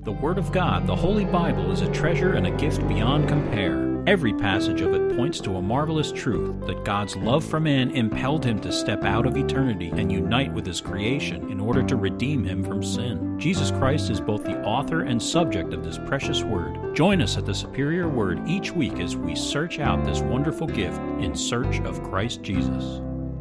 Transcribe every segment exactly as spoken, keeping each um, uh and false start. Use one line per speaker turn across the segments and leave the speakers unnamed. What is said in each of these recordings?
The Word of God, the Holy Bible, is a treasure and a gift beyond compare. Every passage of it points to a marvelous truth that God's love for man impelled him to step out of eternity and unite with his creation in order to redeem him from sin. Jesus Christ is both the author and subject of this precious Word. Join us at the Superior Word each week as we search out this wonderful gift in search of Christ Jesus.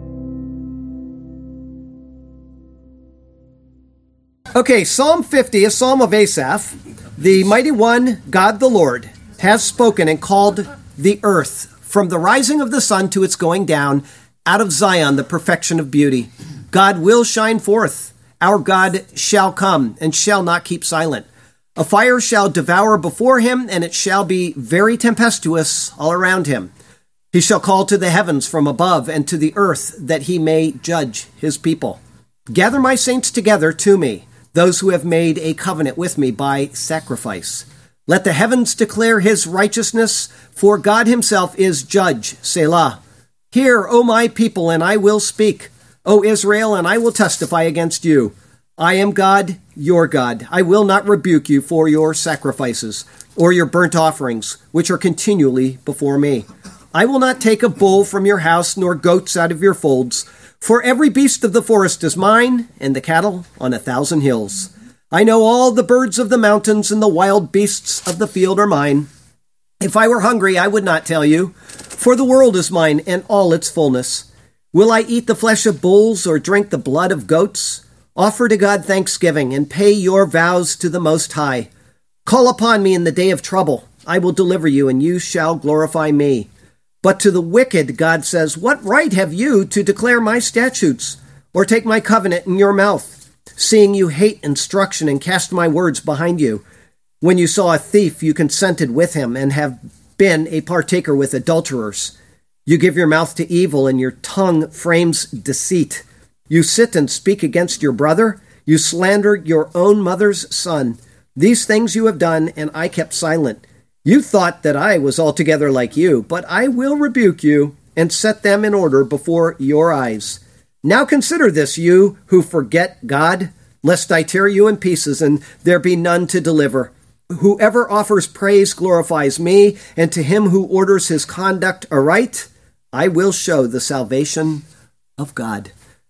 Okay, Psalm fifty, a psalm of Asaph. The mighty one, God the Lord, has spoken and called the earth from the rising of the sun to its going down, out of Zion, the perfection of beauty. God will shine forth. Our God shall come and shall not keep silent. A fire shall devour before him, and it shall be very tempestuous all around him. He shall call to the heavens from above and to the earth, that he may judge his people. Gather my saints together to me, those who have made a covenant with me by sacrifice. Let the heavens declare his righteousness, for God himself is judge. Selah. Hear, O my people, and I will speak. O Israel, and I will testify against you. I am God, your God. I will not rebuke you for your sacrifices, or your burnt offerings, which are continually before me. I will not take a bull from your house, nor goats out of your folds. For every beast of the forest is mine, and the cattle on a thousand hills. I know all the birds of the mountains, and the wild beasts of the field are mine. If I were hungry, I would not tell you, for the world is mine, and all its fullness. Will I eat the flesh of bulls, or drink the blood of goats? Offer to God thanksgiving, and pay your vows to the Most High. Call upon me in the day of trouble. I will deliver you, and you shall glorify me. But to the wicked, God says, what right have you to declare my statutes, or take my covenant in your mouth, seeing you hate instruction and cast my words behind you? When you saw a thief, you consented with him, and have been a partaker with adulterers. You give your mouth to evil, and your tongue frames deceit. You sit and speak against your brother. You slander your own mother's son. These things you have done, and I kept silent. You thought that I was altogether like you, but I will rebuke you and set them in order before your eyes. Now consider this, you who forget God, lest I tear you in pieces and there be none to deliver. Whoever offers praise glorifies me, and to him who orders his conduct aright, I will show the salvation of God.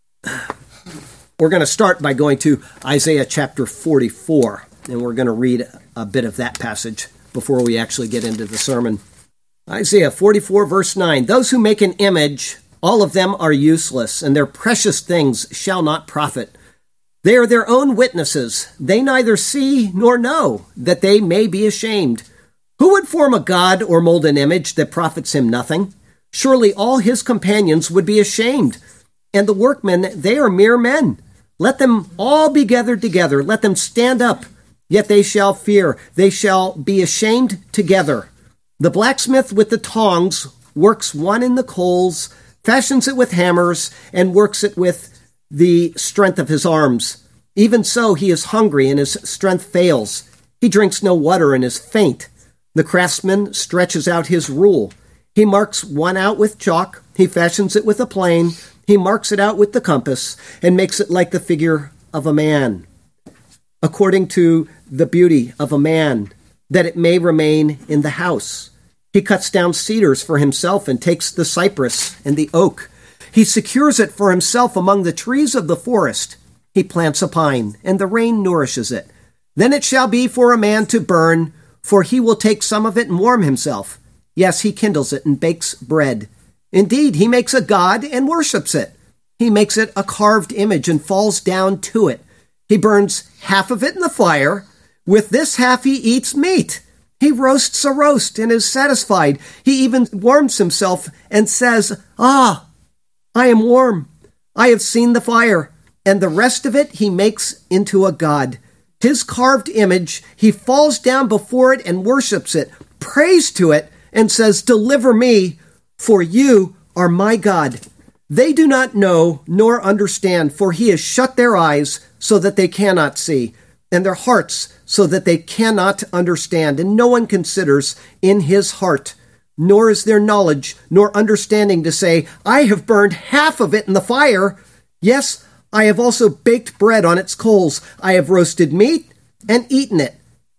We're going to start by going to Isaiah chapter forty-four, and we're going to read a bit of that passage before we actually get into the sermon. Isaiah forty-four, verse nine, those who make an image, all of them are useless, and their precious things shall not profit. They are their own witnesses. They neither see nor know, that they may be ashamed. Who would form a god or mold an image that profits him nothing? Surely all his companions would be ashamed. And the workmen, they are mere men. Let them all be gathered together. Let them stand up. Yet they shall fear, they shall be ashamed together. The blacksmith with the tongs works one in the coals, fashions it with hammers, and works it with the strength of his arms. Even so he is hungry, and his strength fails. He drinks no water, and is faint. The craftsman stretches out his rule. He marks one out with chalk, he fashions it with a plane, he marks it out with the compass, and makes it like the figure of a man, according to the beauty of a man, that it may remain in the house. He cuts down cedars for himself and takes the cypress and the oak. He secures it for himself among the trees of the forest. He plants a pine, and the rain nourishes it. Then it shall be for a man to burn, for he will take some of it and warm himself. Yes, he kindles it and bakes bread. Indeed, he makes a god and worships it. He makes it a carved image and falls down to it. He burns half of it in the fire. With this half he eats meat. He roasts a roast and is satisfied. He even warms himself and says, Ah, I am warm. I have seen the fire. And the rest of it he makes into a god. His carved image, he falls down before it and worships it, prays to it, and says, Deliver me, for you are my God. They do not know nor understand, for he has shut their eyes so that they cannot see, and their hearts so that they cannot understand. And no one considers in his heart, nor is there knowledge nor understanding to say, I have burned half of it in the fire. Yes, I have also baked bread on its coals. I have roasted meat and eaten it.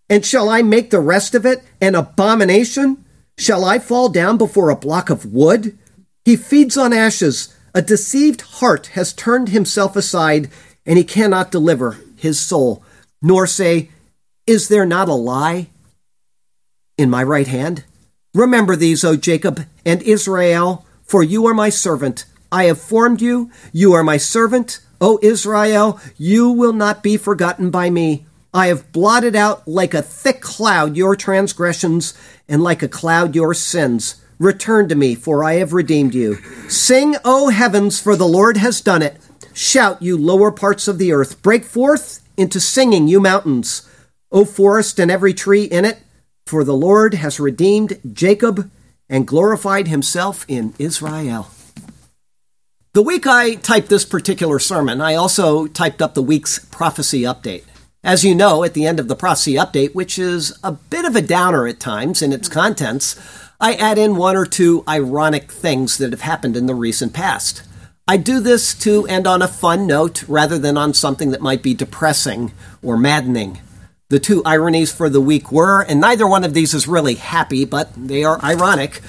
And shall I make the rest of it an abomination? Shall I fall down before a block of wood? He feeds on ashes. A deceived heart has turned himself aside, and he cannot deliver his soul, nor say, is there not a lie in my right hand? Remember these, O Jacob and Israel, for you are my servant. I have formed you. You are my servant. O Israel, you will not be forgotten by me. I have blotted out like a thick cloud your transgressions, and like a cloud your sins. Return to me, for I have redeemed you. Sing, O heavens, for the Lord has done it. Shout, you lower parts of the earth. Break forth into singing, you mountains. O forest and every tree in it, for the Lord has redeemed Jacob and glorified himself in Israel. The week I typed this particular sermon, I also typed up the week's prophecy update. As you know, at the end of the prophecy update, which is a bit of a downer at times in its contents, I add in one or two ironic things that have happened in the recent past. I do this to end on a fun note rather than on something that might be depressing or maddening. The two ironies for the week were, and neither one of these is really happy, but they are ironic.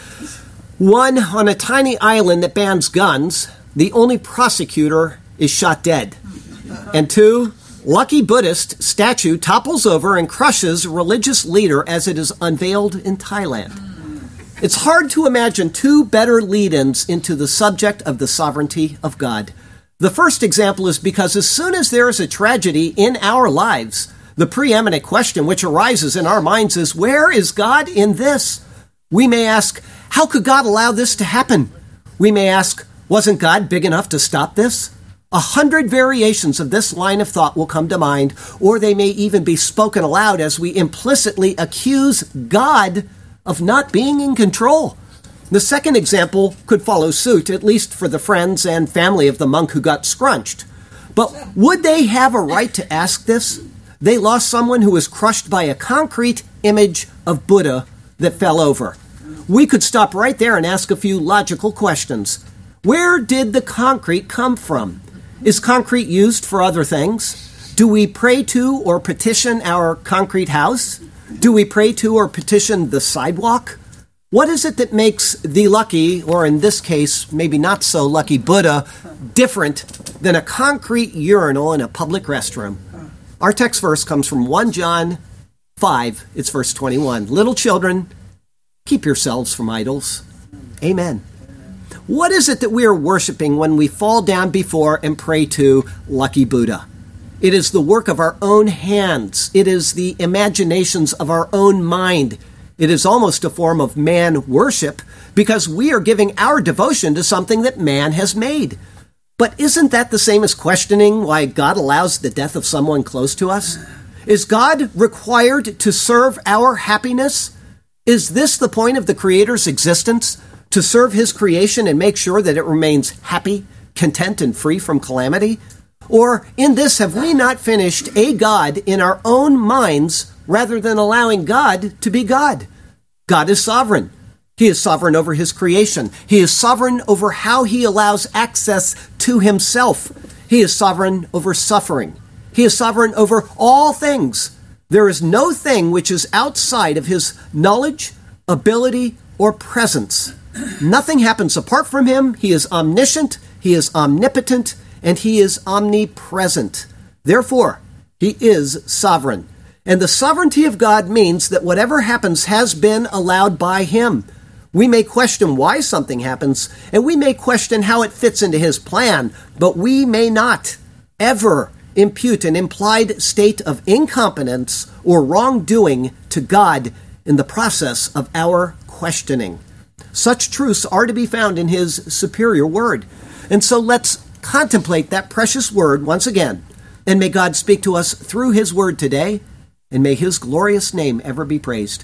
One, on a tiny island that bans guns, the only prosecutor is shot dead. And two, Lucky Buddhist statue topples over and crushes religious leader as it is unveiled in Thailand. It's hard to imagine two better lead-ins into the subject of the sovereignty of God. The first example is because as soon as there is a tragedy in our lives, the preeminent question which arises in our minds is, where is God in this? We may ask, how could God allow this to happen? We may ask, wasn't God big enough to stop this? A hundred variations of this line of thought will come to mind, or they may even be spoken aloud as we implicitly accuse God of not being in control. The second example could follow suit, at least for the friends and family of the monk who got scrunched. But would they have a right to ask this? They lost someone who was crushed by a concrete image of Buddha that fell over. We could stop right there and ask a few logical questions. Where did the concrete come from? Is concrete used for other things? Do we pray to or petition our concrete house? Do we pray to or petition the sidewalk? What is it that makes the lucky, or in this case, maybe not so lucky Buddha, different than a concrete urinal in a public restroom? Our text verse comes from First John five, it's verse twenty-one. Little children, keep yourselves from idols. Amen. What is it that we are worshiping when we fall down before and pray to Lucky Buddha? It is the work of our own hands. It is the imaginations of our own mind. It is almost a form of man worship because we are giving our devotion to something that man has made. But isn't that the same as questioning why God allows the death of someone close to us? Is God required to serve our happiness? Is this the point of the Creator's existence? To serve his creation and make sure that it remains happy, content, and free from calamity? Or in this, have we not finished a God in our own minds rather than allowing God to be God? God is sovereign. He is sovereign over his creation. He is sovereign over how he allows access to himself. He is sovereign over suffering. He is sovereign over all things. There is no thing which is outside of his knowledge, ability, or presence. Nothing happens apart from him. He is omniscient, he is omnipotent, and he is omnipresent. Therefore, he is sovereign. And the sovereignty of God means that whatever happens has been allowed by him. We may question why something happens, and we may question how it fits into his plan, but we may not ever impute an implied state of incompetence or wrongdoing to God in the process of our questioning. Such truths are to be found in his superior word. And so let's contemplate that precious word once again. And may God speak to us through his word today, and may his glorious name ever be praised.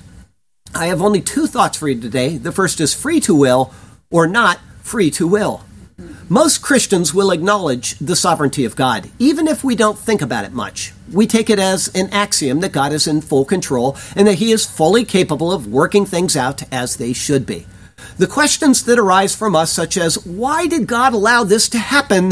I have only two thoughts for you today. The first is free to will or not free to will. Most Christians will acknowledge the sovereignty of God, even if we don't think about it much. We take it as an axiom that God is in full control and that he is fully capable of working things out as they should be. The questions that arise from us, such as, why did God allow this to happen,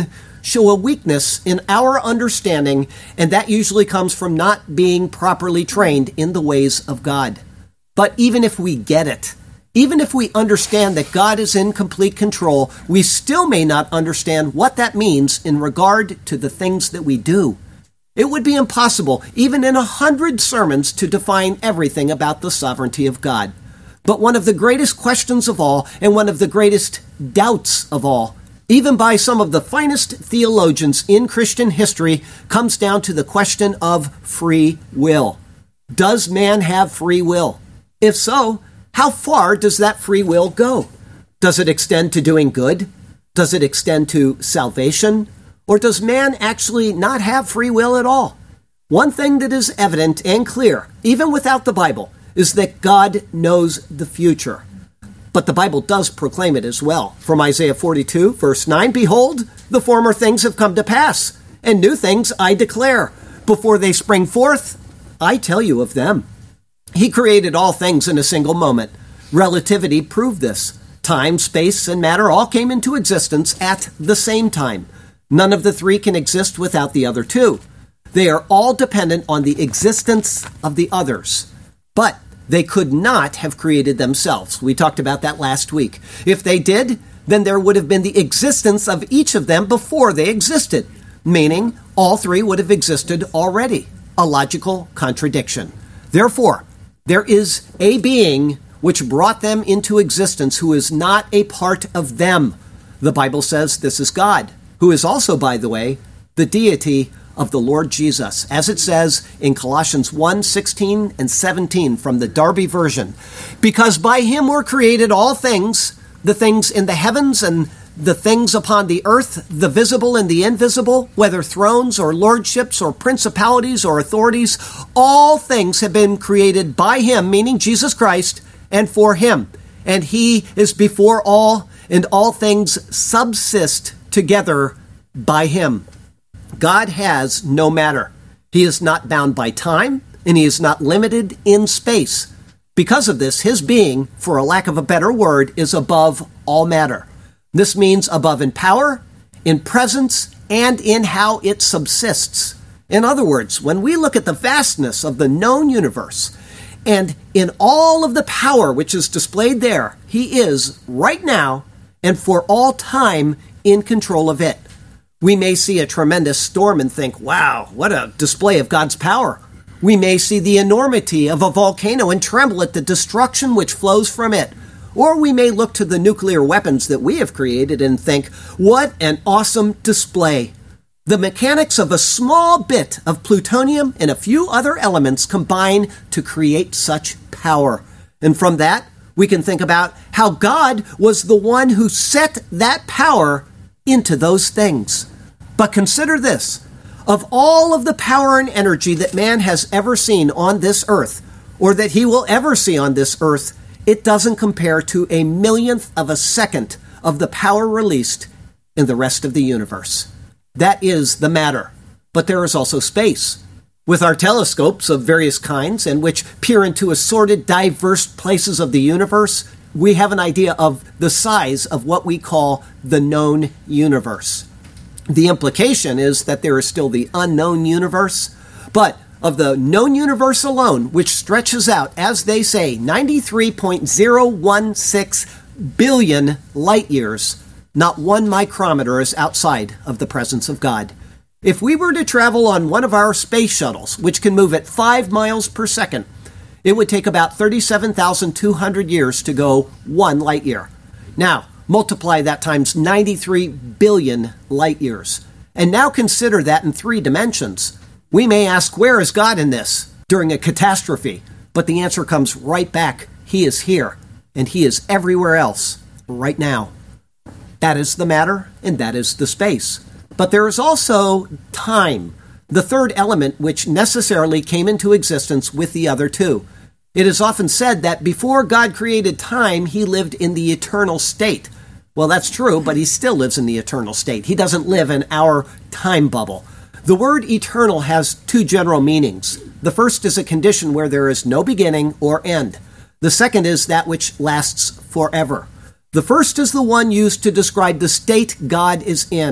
show a weakness in our understanding, and that usually comes from not being properly trained in the ways of God. But even if we get it, even if we understand that God is in complete control, we still may not understand what that means in regard to the things that we do. It would be impossible, even in a hundred sermons, to define everything about the sovereignty of God. But one of the greatest questions of all, and one of the greatest doubts of all, even by some of the finest theologians in Christian history, comes down to the question of free will. Does man have free will? If so, how far does that free will go? Does it extend to doing good? Does it extend to salvation? Or does man actually not have free will at all? One thing that is evident and clear, even without the Bible, is that God knows the future. But the Bible does proclaim it as well. From Isaiah forty-two, verse nine, "Behold, the former things have come to pass, and new things I declare. Before they spring forth, I tell you of them." He created all things in a single moment. Relativity proved this. Time, space, and matter all came into existence at the same time. None of the three can exist without the other two. They are all dependent on the existence of the others. But they could not have created themselves. We talked about that last week. If they did, then there would have been the existence of each of them before they existed, meaning all three would have existed already. A logical contradiction. Therefore, there is a being which brought them into existence who is not a part of them. The Bible says this is God, who is also, by the way, the deity of the Lord Jesus, as it says in Colossians one, sixteen and seventeen from the Darby version. Because by him were created all things, the things in the heavens and the things upon the earth, the visible and the invisible, whether thrones or lordships or principalities or authorities, all things have been created by him, meaning Jesus Christ, and for him. And he is before all, and all things subsist together by him. God has no matter. He is not bound by time, and he is not limited in space. Because of this, his being, for a lack of a better word, is above all matter. This means above in power, in presence, and in how it subsists. In other words, when we look at the vastness of the known universe, and in all of the power which is displayed there, he is, right now, and for all time, in control of it. We may see a tremendous storm and think, wow, what a display of God's power. We may see the enormity of a volcano and tremble at the destruction which flows from it. Or we may look to the nuclear weapons that we have created and think, what an awesome display. The mechanics of a small bit of plutonium and a few other elements combine to create such power. And from that, we can think about how God was the one who set that power into those things. But consider this. Of all of the power and energy that man has ever seen on this earth, or that he will ever see on this earth, it doesn't compare to a millionth of a second of the power released in the rest of the universe. That is the matter. But there is also space. With our telescopes of various kinds, and which peer into assorted, diverse places of the universe, we have an idea of the size of what we call the known universe. The implication is that there is still the unknown universe, but of the known universe alone, which stretches out, as they say, ninety-three point zero one six billion light years, not one micrometer is outside of the presence of God. If we were to travel on one of our space shuttles, which can move at five miles per second, it would take about thirty-seven thousand two hundred years to go one light year. Now, multiply that times ninety-three billion light years. And now consider that in three dimensions. We may ask, where is God in this during a catastrophe? But the answer comes right back. He is here, and he is everywhere else right now. That is the matter, and that is the space. But there is also time, the third element which necessarily came into existence with the other two. It is often said that before God created time, he lived in the eternal state. Well, that's true, but he still lives in the eternal state. He doesn't live in our time bubble. The word eternal has two general meanings. The first is a condition where there is no beginning or end. The second is that which lasts forever. The first is the one used to describe the state God is in.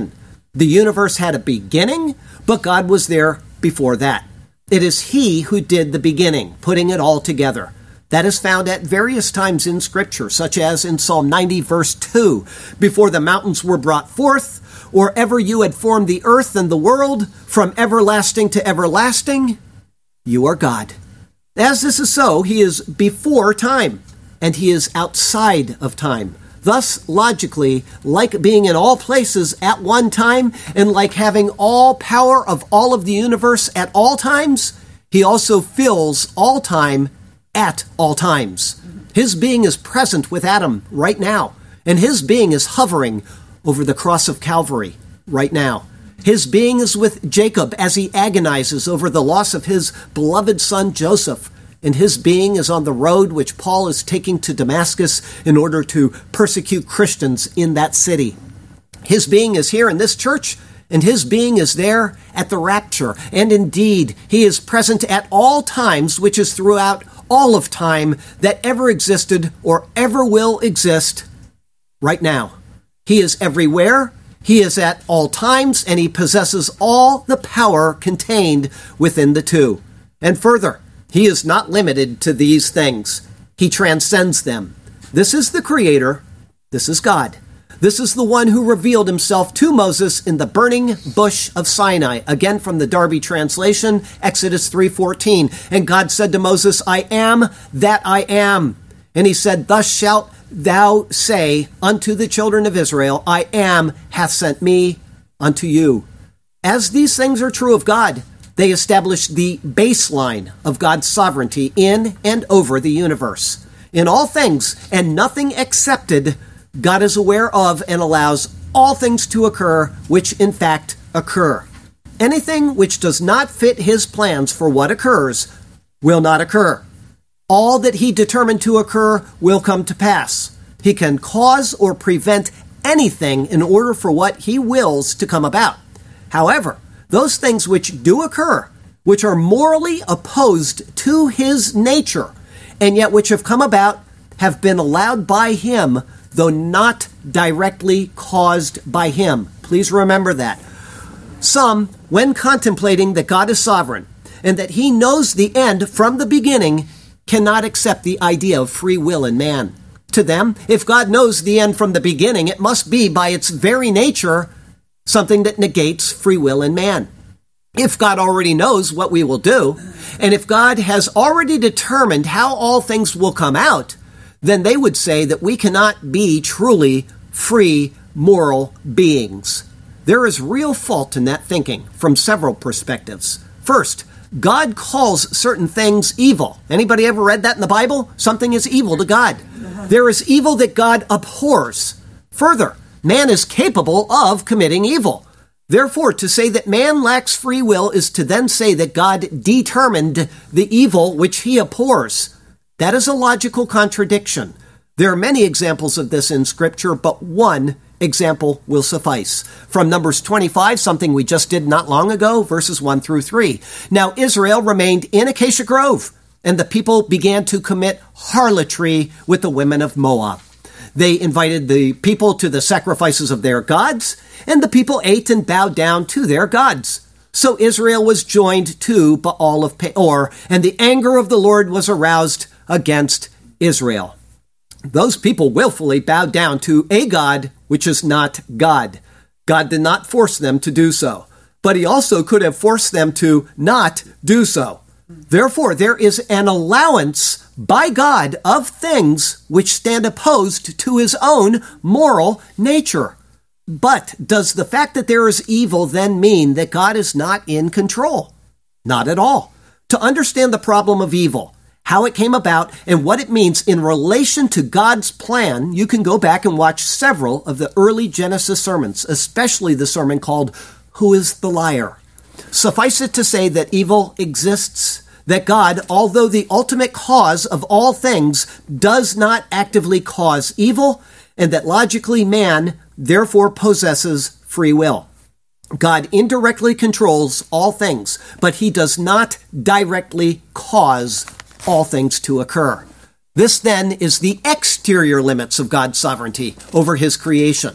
The universe had a beginning, but God was there before that. It is he who did the beginning, putting it all together. That is found at various times in Scripture, such as in Psalm ninety, verse two, before the mountains were brought forth, or ever you had formed the earth and the world, from everlasting to everlasting, you are God. As this is so, he is before time, and he is outside of time. Thus, logically, like being in all places at one time, and like having all power of all of the universe at all times, he also fills all time at all times. His being is present with Adam right now, and his being is hovering over the cross of Calvary right now. His being is with Jacob as he agonizes over the loss of his beloved son Joseph, and his being is on the road which Paul is taking to Damascus in order to persecute Christians in that city. His being is here in this church, and his being is there at the rapture. And indeed, he is present at all times, which is throughout all of time that ever existed or ever will exist right now. He is everywhere, he is at all times, and he possesses all the power contained within the two. And further, he is not limited to these things. He transcends them. This is the Creator. This is God. This is the one who revealed himself to Moses in the burning bush of Sinai. Again from the Darby translation, Exodus three fourteen. And God said to Moses, I am that I am. And he said, thus shalt thou say unto the children of Israel, I am hath sent me unto you. As these things are true of God, they establish the baseline of God's sovereignty in and over the universe. In all things, and nothing excepted, God is aware of and allows all things to occur, which in fact occur. Anything which does not fit his plans for what occurs will not occur. All that he determined to occur will come to pass. He can cause or prevent anything in order for what he wills to come about. However, those things which do occur, which are morally opposed to his nature, and yet which have come about, have been allowed by him, though not directly caused by him. Please remember that. Some, when contemplating that God is sovereign and that he knows the end from the beginning, cannot accept the idea of free will in man. To them, if God knows the end from the beginning, it must be by its very nature something that negates free will in man. If God already knows what we will do, and if God has already determined how all things will come out, then they would say that we cannot be truly free moral beings. There is real fault in that thinking from several perspectives. First, God calls certain things evil. Anybody ever read that in the Bible? Something is evil to God. There is evil that God abhors. Further, man is capable of committing evil. Therefore, to say that man lacks free will is to then say that God determined the evil which he abhors. That is a logical contradiction. There are many examples of this in Scripture, but one example will suffice. From Numbers twenty-five, something we just did not long ago, verses one through three. Now Israel remained in Acacia Grove, and the people began to commit harlotry with the women of Moab. They invited the people to the sacrifices of their gods, and the people ate and bowed down to their gods. So Israel was joined to Baal of Peor, and the anger of the Lord was aroused against Israel. Those people willfully bowed down to a god which is not God. God did not force them to do so, but he also could have forced them to not do so. Therefore, there is an allowance by God of things which stand opposed to his own moral nature. But does the fact that there is evil then mean that God is not in control? Not at all. To understand the problem of evil, how it came about, and what it means in relation to God's plan, you can go back and watch several of the early Genesis sermons, especially the sermon called Who is the Liar? Suffice it to say that evil exists, that God, although the ultimate cause of all things, does not actively cause evil, and that logically man therefore possesses free will. God indirectly controls all things, but he does not directly cause all things to occur. This then is the exterior limits of God's sovereignty over his creation.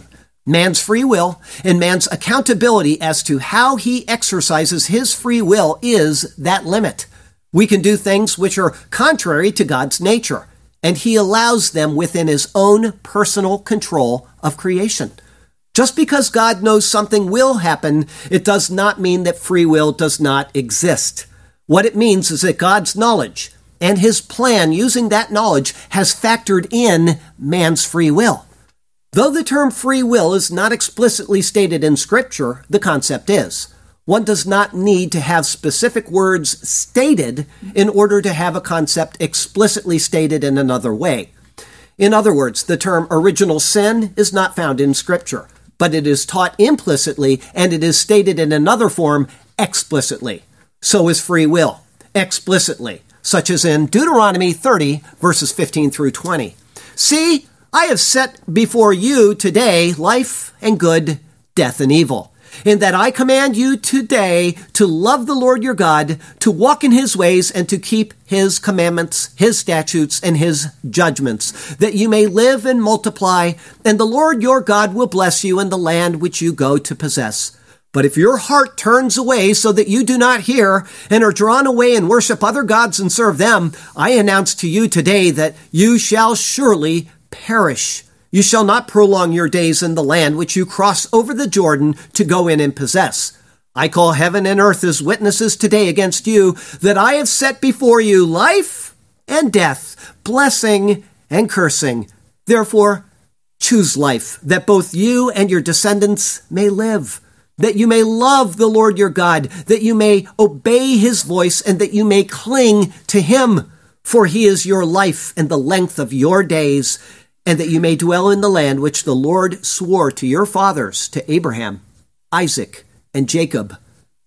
Man's free will and man's accountability as to how he exercises his free will is that limit. We can do things which are contrary to God's nature, and he allows them within his own personal control of creation. Just because God knows something will happen, it does not mean that free will does not exist. What it means is that God's knowledge and his plan using that knowledge has factored in man's free will. Though the term free will is not explicitly stated in Scripture, the concept is. One does not need to have specific words stated in order to have a concept explicitly stated in another way. In other words, the term original sin is not found in Scripture, but it is taught implicitly and it is stated in another form explicitly. So is free will, explicitly, such as in Deuteronomy thirty, verses fifteen through twenty. See, I have set before you today life and good, death and evil, in that I command you today to love the Lord your God, to walk in his ways, and to keep his commandments, his statutes, and his judgments, that you may live and multiply, and the Lord your God will bless you in the land which you go to possess. But if your heart turns away so that you do not hear and are drawn away and worship other gods and serve them, I announce to you today that you shall surely perish. You shall not prolong your days in the land which you cross over the Jordan to go in and possess. I call heaven and earth as witnesses today against you that I have set before you life and death, blessing and cursing. Therefore, choose life, that both you and your descendants may live, that you may love the Lord your God, that you may obey his voice, and that you may cling to him, for he is your life and the length of your days, and that you may dwell in the land which the Lord swore to your fathers, to Abraham, Isaac, and Jacob,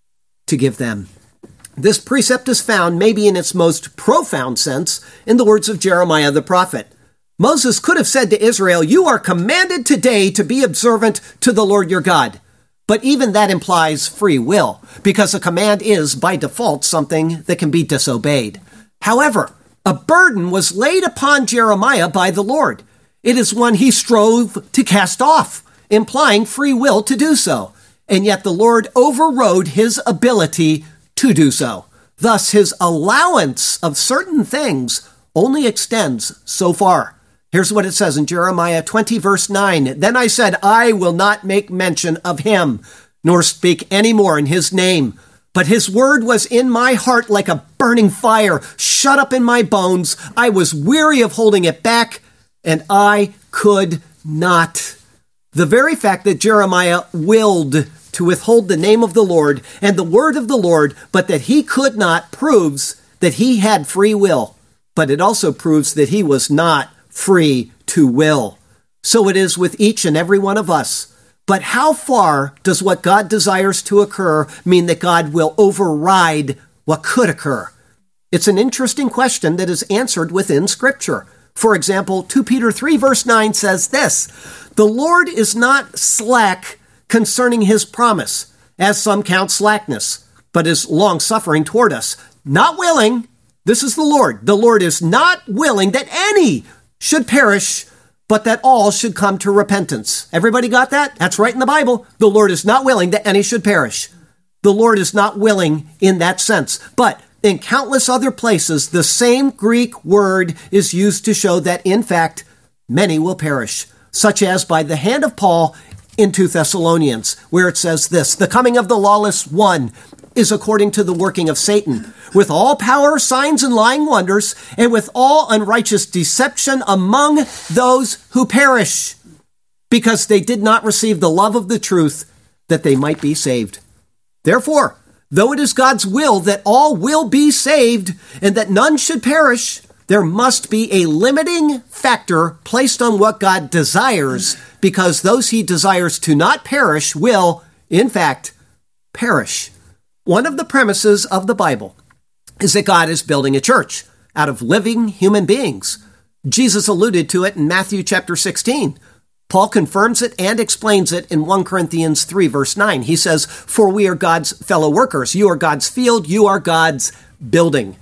to give them. This precept is found, maybe in its most profound sense, in the words of Jeremiah the prophet. Moses could have said to Israel, you are commanded today to be observant to the Lord your God. But even that implies free will, because a command is, by default, something that can be disobeyed. However, a burden was laid upon Jeremiah by the Lord. It is one he strove to cast off, implying free will to do so. And yet the Lord overrode his ability to do so. Thus, his allowance of certain things only extends so far. Here's what it says in Jeremiah twenty, verse nine. Then I said, I will not make mention of him, nor speak any more in his name. But his word was in my heart like a burning fire, shut up in my bones. I was weary of holding it back, and I could not. The very fact that Jeremiah willed to withhold the name of the Lord and the word of the Lord, but that he could not, proves that he had free will. But it also proves that he was not free to will. So it is with each and every one of us. But how far does what God desires to occur mean that God will override what could occur? It's an interesting question that is answered within Scripture. For example, Second Peter three, verse nine says this, the Lord is not slack concerning his promise, as some count slackness, but is long-suffering toward us, not willing, this is the Lord, the Lord is not willing that any should perish, but that all should come to repentance. Everybody got that? That's right in the Bible. The Lord is not willing that any should perish. The Lord is not willing in that sense. But in countless other places, the same Greek word is used to show that, in fact, many will perish, such as by the hand of Paul in Second Thessalonians, where it says this, the coming of the lawless one is according to the working of Satan, with all power, signs, and lying wonders, and with all unrighteous deception among those who perish, because they did not receive the love of the truth, that they might be saved. Therefore, though it is God's will that all will be saved, and that none should perish, there must be a limiting factor placed on what God desires, because those he desires to not perish will, in fact, perish. One of the premises of the Bible is that God is building a church out of living human beings. Jesus alluded to it in Matthew chapter sixteen. Paul confirms it and explains it in First Corinthians three, verse nine. He says, for we are God's fellow workers. You are God's field. You are God's building.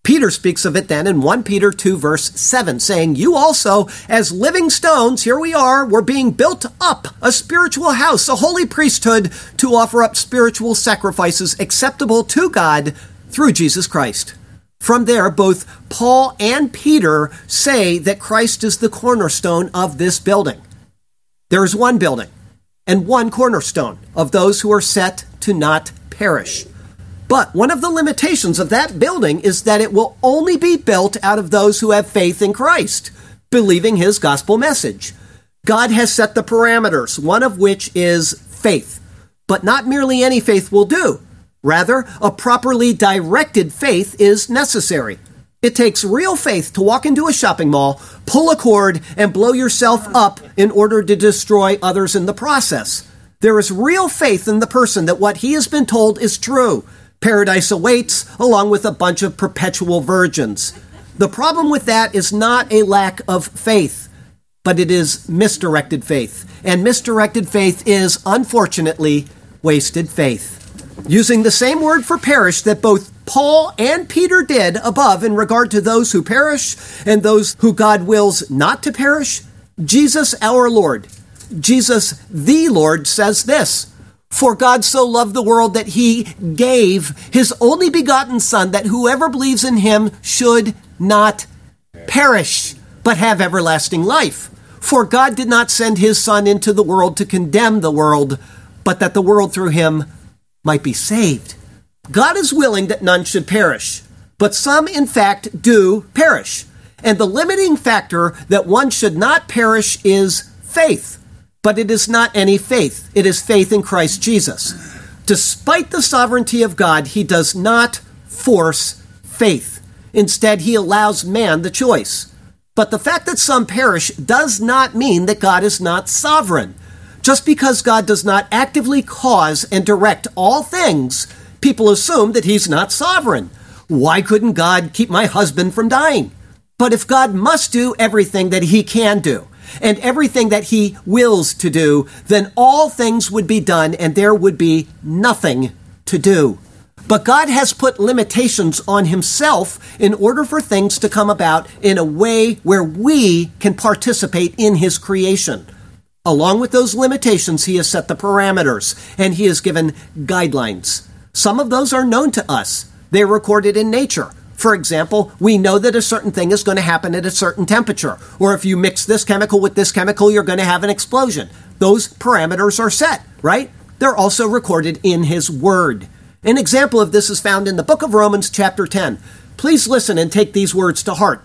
Peter speaks of it then in First Peter two, verse seven, saying, "You also, as living stones," here we are, we're being built up, a spiritual house, a holy priesthood, to offer up spiritual sacrifices acceptable to God through Jesus Christ. From there, both Paul and Peter say that Christ is the cornerstone of this building. There is one building and one cornerstone of those who are set to not perish. But one of the limitations of that building is that it will only be built out of those who have faith in Christ, believing his gospel message. God has set the parameters, one of which is faith. But not merely any faith will do. Rather, a properly directed faith is necessary. It takes real faith to walk into a shopping mall, pull a cord, and blow yourself up in order to destroy others in the process. There is real faith in the person that what he has been told is true. Paradise awaits, along with a bunch of perpetual virgins. The problem with that is not a lack of faith, but it is misdirected faith. And misdirected faith is, unfortunately, wasted faith. Using the same word for perish that both Paul and Peter did above in regard to those who perish and those who God wills not to perish, Jesus our Lord, Jesus the Lord, says this: "For God so loved the world that he gave his only begotten Son, that whoever believes in him should not perish, but have everlasting life. For God did not send his Son into the world to condemn the world, but that the world through him might be saved." God is willing that none should perish, but some, in fact, do perish. And the limiting factor that one should not perish is faith. But it is not any faith. It is faith in Christ Jesus. Despite the sovereignty of God, he does not force faith. Instead, he allows man the choice. But the fact that some perish does not mean that God is not sovereign. Just because God does not actively cause and direct all things, people assume that he's not sovereign. Why couldn't God keep my husband from dying? But if God must do everything that he can do, and everything that he wills to do, then all things would be done and there would be nothing to do. But God has put limitations on himself in order for things to come about in a way where we can participate in his creation. Along with those limitations, he has set the parameters, and he has given guidelines. Some of those are known to us. They're recorded in nature. For example, we know that a certain thing is going to happen at a certain temperature. Or if you mix this chemical with this chemical, you're going to have an explosion. Those parameters are set, right? They're also recorded in his word. An example of this is found in the book of Romans, chapter ten. Please listen and take these words to heart.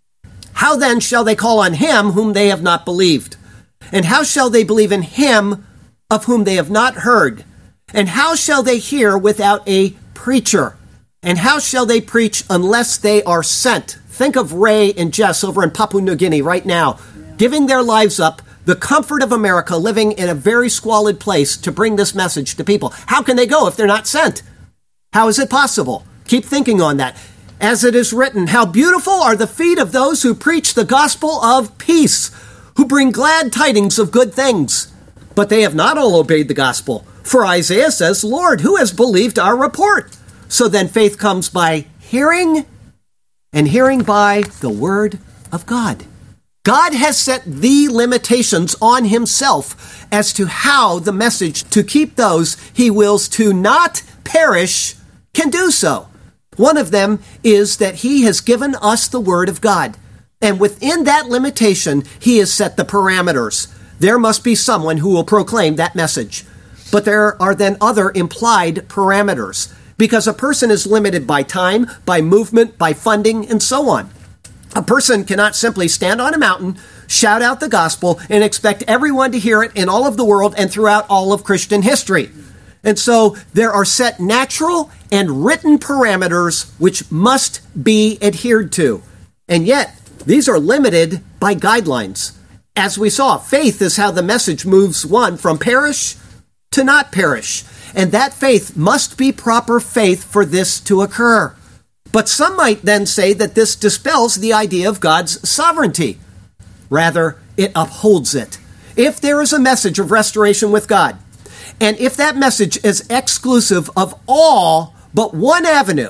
"How then shall they call on him whom they have not believed? And how shall they believe in him of whom they have not heard? And how shall they hear without a preacher? And how shall they preach unless they are sent?" Think of Ray and Jess over in Papua New Guinea right now, giving their lives up, the comfort of America, living in a very squalid place to bring this message to people. How can they go if they're not sent? How is it possible? Keep thinking on that. As it is written, "How beautiful are the feet of those who preach the gospel of peace, who bring glad tidings of good things." But they have not all obeyed the gospel. For Isaiah says, "Lord, who has believed our report?" So then faith comes by hearing, and hearing by the word of God. God has set the limitations on himself as to how the message to keep those he wills to not perish can do so. One of them is that he has given us the word of God. And within that limitation, he has set the parameters. There must be someone who will proclaim that message. But there are then other implied parameters, because a person is limited by time, by movement, by funding, and so on. A person cannot simply stand on a mountain, shout out the gospel, and expect everyone to hear it in all of the world and throughout all of Christian history. And so there are set natural and written parameters which must be adhered to. And yet, these are limited by guidelines. As we saw, faith is how the message moves one from perish to not perish. And that faith must be proper faith for this to occur. But some might then say that this dispels the idea of God's sovereignty. Rather, it upholds it. If there is a message of restoration with God, and if that message is exclusive of all but one avenue,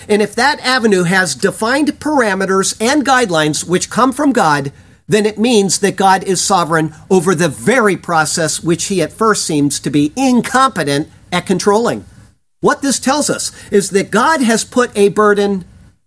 And if that avenue has defined parameters and guidelines which come from God, then it means that God is sovereign over the very process which he at first seems to be incompetent at controlling. What this tells us is that God has put a burden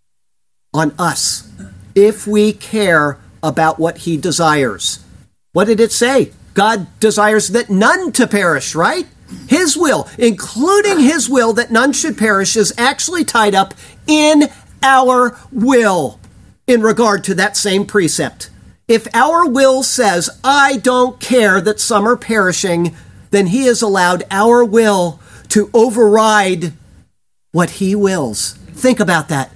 on us if we care about what he desires. What did it say? God desires that none to perish, right? His will, including his will that none should perish, is actually tied up in our will in regard to that same precept. If our will says, I don't care that some are perishing, then he has allowed our will to override what he wills. Think about that.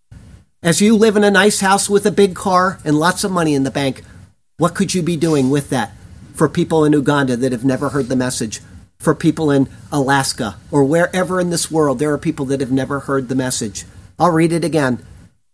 As you live in a nice house with a big car and lots of money in the bank, what could you be doing with that for people in Uganda that have never heard the message? For people in Alaska or wherever in this world, there are people that have never heard the message. I'll read it again.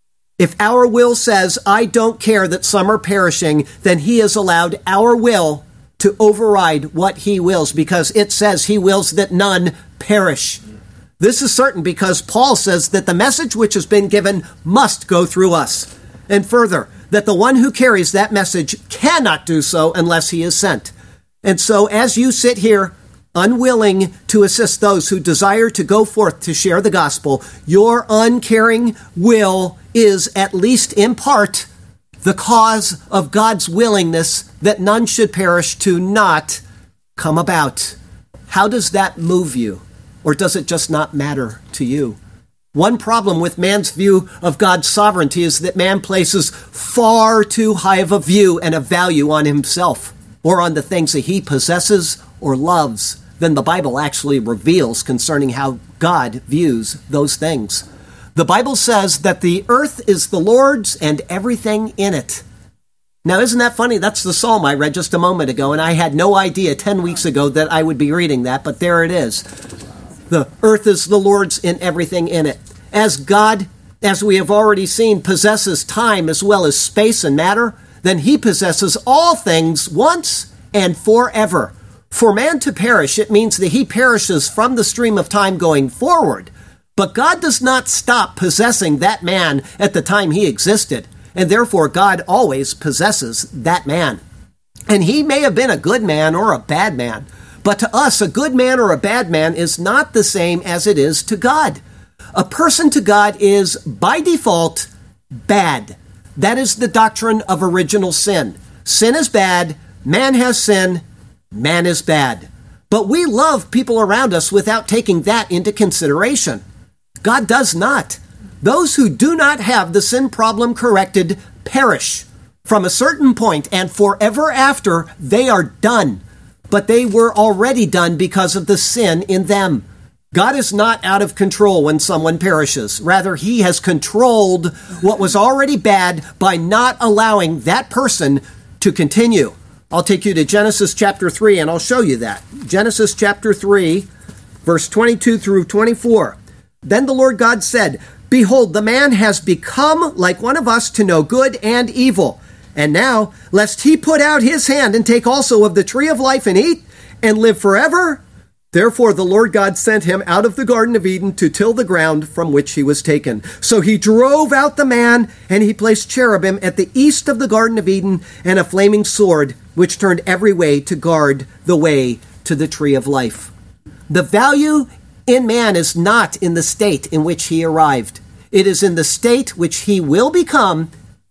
If our will says, I don't care that some are perishing, then he has allowed our will to override what he wills, because it says he wills that none perish. This is certain because Paul says that the message which has been given must go through us. And further, that the one who carries that message cannot do so unless he is sent. And so as you sit here, unwilling to assist those who desire to go forth to share the gospel, your uncaring will is, at least in part, the cause of God's willingness that none should perish to not come about. How does that move you? Or does it just not matter to you? One problem with man's view of God's sovereignty is that man places far too high of a view and a value on himself or on the things that he possesses or loves than the Bible actually reveals concerning how God views those things. The Bible says that the earth is the Lord's and everything in it. Now, isn't that funny? That's the psalm I read just a moment ago, and I had no idea ten weeks ago that I would be reading that, but there it is. The earth is the Lord's and everything in it. As God, as we have already seen, possesses time as well as space and matter, then he possesses all things once and forever. For man to perish, it means that he perishes from the stream of time going forward. But God does not stop possessing that man at the time he existed, and therefore God always possesses that man. And he may have been a good man or a bad man, but to us, a good man or a bad man is not the same as it is to God. A person to God is, by default, bad. That is the doctrine of original sin. Sin is bad, man has sin, man is bad. But we love people around us without taking that into consideration. God does not. Those who do not have the sin problem corrected perish. From a certain point and forever after, they are done. But they were already done because of the sin in them. God is not out of control when someone perishes. Rather, he has controlled what was already bad by not allowing that person to continue. I'll take you to Genesis chapter three, and I'll show you that. Genesis chapter three, verse twenty-two through twenty-four. Then the Lord God said, Behold, the man has become like one of us to know good and evil. And now, lest he put out his hand and take also of the tree of life and eat, and live forever. Therefore the Lord God sent him out of the Garden of Eden to till the ground from which he was taken. So he drove out the man, and he placed cherubim at the east of the Garden of Eden, and a flaming sword, which turned every way to guard the way to the tree of life. The value in man is not in the state in which he arrived. It is in the state which he will become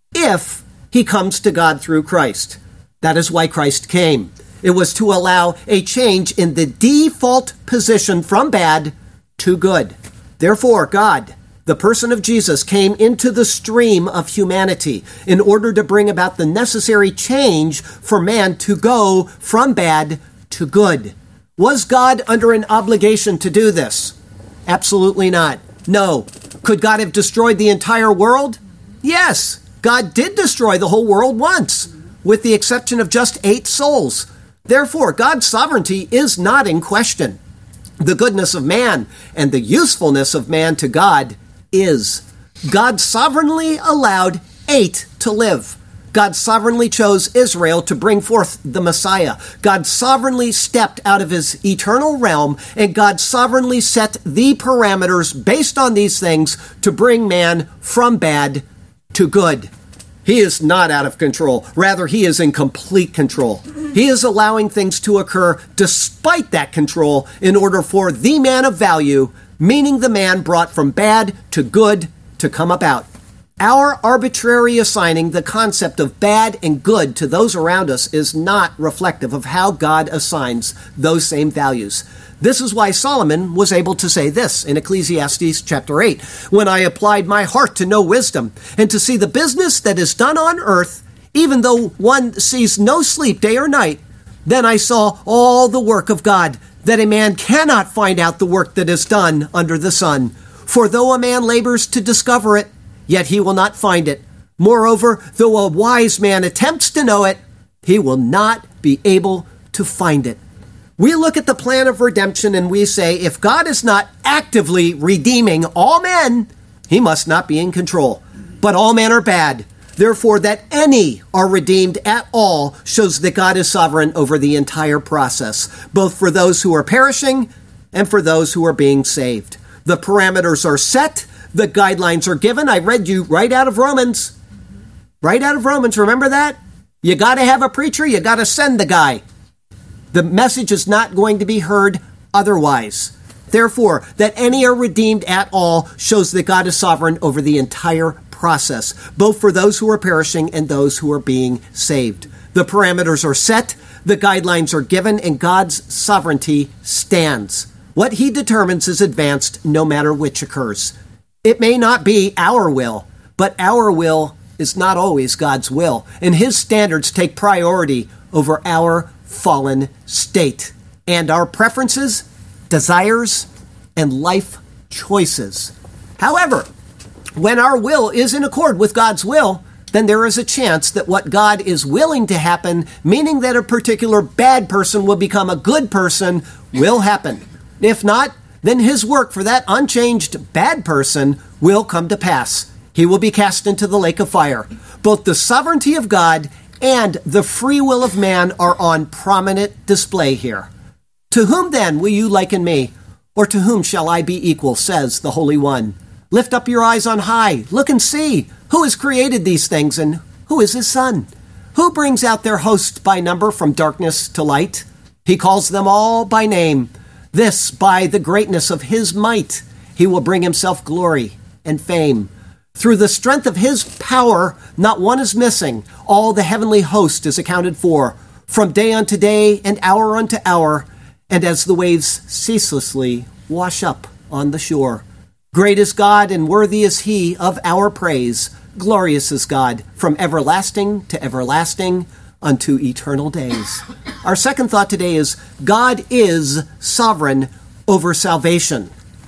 if he comes to God through Christ. That is why Christ came. It was to allow a change in the default position from bad to good. Therefore, God, the person of Jesus, came into the stream of humanity in order to bring about the necessary change for man to go from bad to good. Was God under an obligation to do this? Absolutely not. No. Could God have destroyed the entire world? Yes. God did destroy the whole world once, with the exception of just eight souls. Therefore, God's sovereignty is not in question. The goodness of man and the usefulness of man to God is. God sovereignly allowed eight to live. God sovereignly chose Israel to bring forth the Messiah. God sovereignly stepped out of his eternal realm, and God sovereignly set the parameters based on these things to bring man from bad to good. He is not out of control. Rather, he is in complete control. He is allowing things to occur despite that control in order for the man of value, meaning the man brought from bad to good, to come about. Our arbitrary assigning the concept of bad and good to those around us is not reflective of how God assigns those same values. This is why Solomon was able to say this in Ecclesiastes chapter eight, "When I applied my heart to know wisdom and to see the business that is done on earth, even though one sees no sleep day or night, then I saw all the work of God, that a man cannot find out the work that is done under the sun. For though a man labors to discover it, yet he will not find it. Moreover, though a wise man attempts to know it, he will not be able to find it." We look at the plan of redemption and we say, if God is not actively redeeming all men, he must not be in control. But all men are bad. Therefore, that any are redeemed at all shows that God is sovereign over the entire process, both for those who are perishing and for those who are being saved. The parameters are set. The guidelines are given. I read you right out of Romans. Right out of Romans. Remember that? You got to have a preacher. You got to send the guy. The message is not going to be heard otherwise. Therefore, that any are redeemed at all shows that God is sovereign over the entire process, both for those who are perishing and those who are being saved. The parameters are set. The guidelines are given, and God's sovereignty stands. What he determines is advanced no matter which occurs. It may not be our will, but our will is not always God's will, and his standards take priority over our fallen state and our preferences, desires, and life choices. However, when our will is in accord with God's will, then there is a chance that what God is willing to happen, meaning that a particular bad person will become a good person, will happen. If not, then his work for that unchanged bad person will come to pass. He will be cast into the lake of fire. Both the sovereignty of God and the free will of man are on prominent display here. To whom then will you liken me? Or to whom shall I be equal, says the Holy One. Lift up your eyes on high. Look and see. Who has created these things, and who is his son? Who brings out their host by number from darkness to light? He calls them all by name. This by the greatness of his might. He will bring himself glory and fame. Through the strength of his power, not one is missing. All the heavenly host is accounted for, from day unto day and hour unto hour, and as the waves ceaselessly wash up on the shore. Great is God, and worthy is he of our praise. Glorious is God, from everlasting to everlasting, unto eternal days. Our second thought today is God is sovereign over salvation.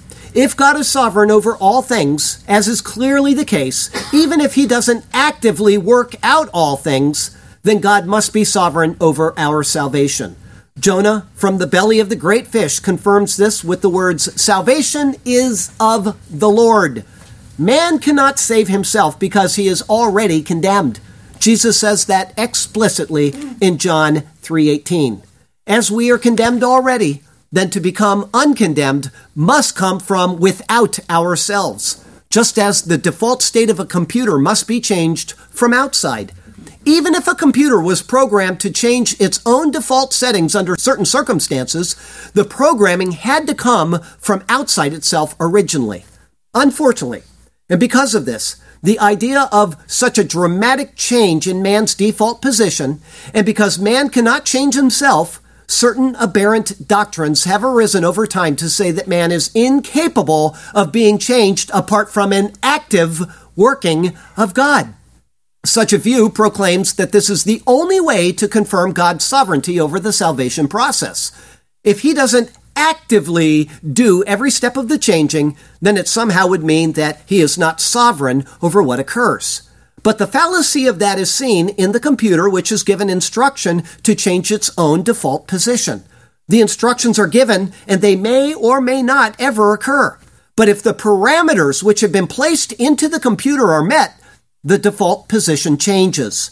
If God is sovereign over all things, as is clearly the case, even if he doesn't actively work out all things, then God must be sovereign over our salvation. Jonah, from the belly of the great fish, confirms this with the words, "Salvation is of the Lord." Man cannot save himself because he is already condemned. Jesus says that explicitly in John three eighteen. As we are condemned already, then to become uncondemned must come from without ourselves, just as the default state of a computer must be changed from outside. Even if a computer was programmed to change its own default settings under certain circumstances, the programming had to come from outside itself originally. Unfortunately, and because of this, the idea of such a dramatic change in man's default position, and because man cannot change himself, certain aberrant doctrines have arisen over time to say that man is incapable of being changed apart from an active working of God. Such a view proclaims that this is the only way to confirm God's sovereignty over the salvation process. If he doesn't actively do every step of the changing, then it somehow would mean that he is not sovereign over what occurs. But the fallacy of that is seen in the computer, which is given instruction to change its own default position. The instructions are given, and they may or may not ever occur. But if the parameters which have been placed into the computer are met, the default position changes.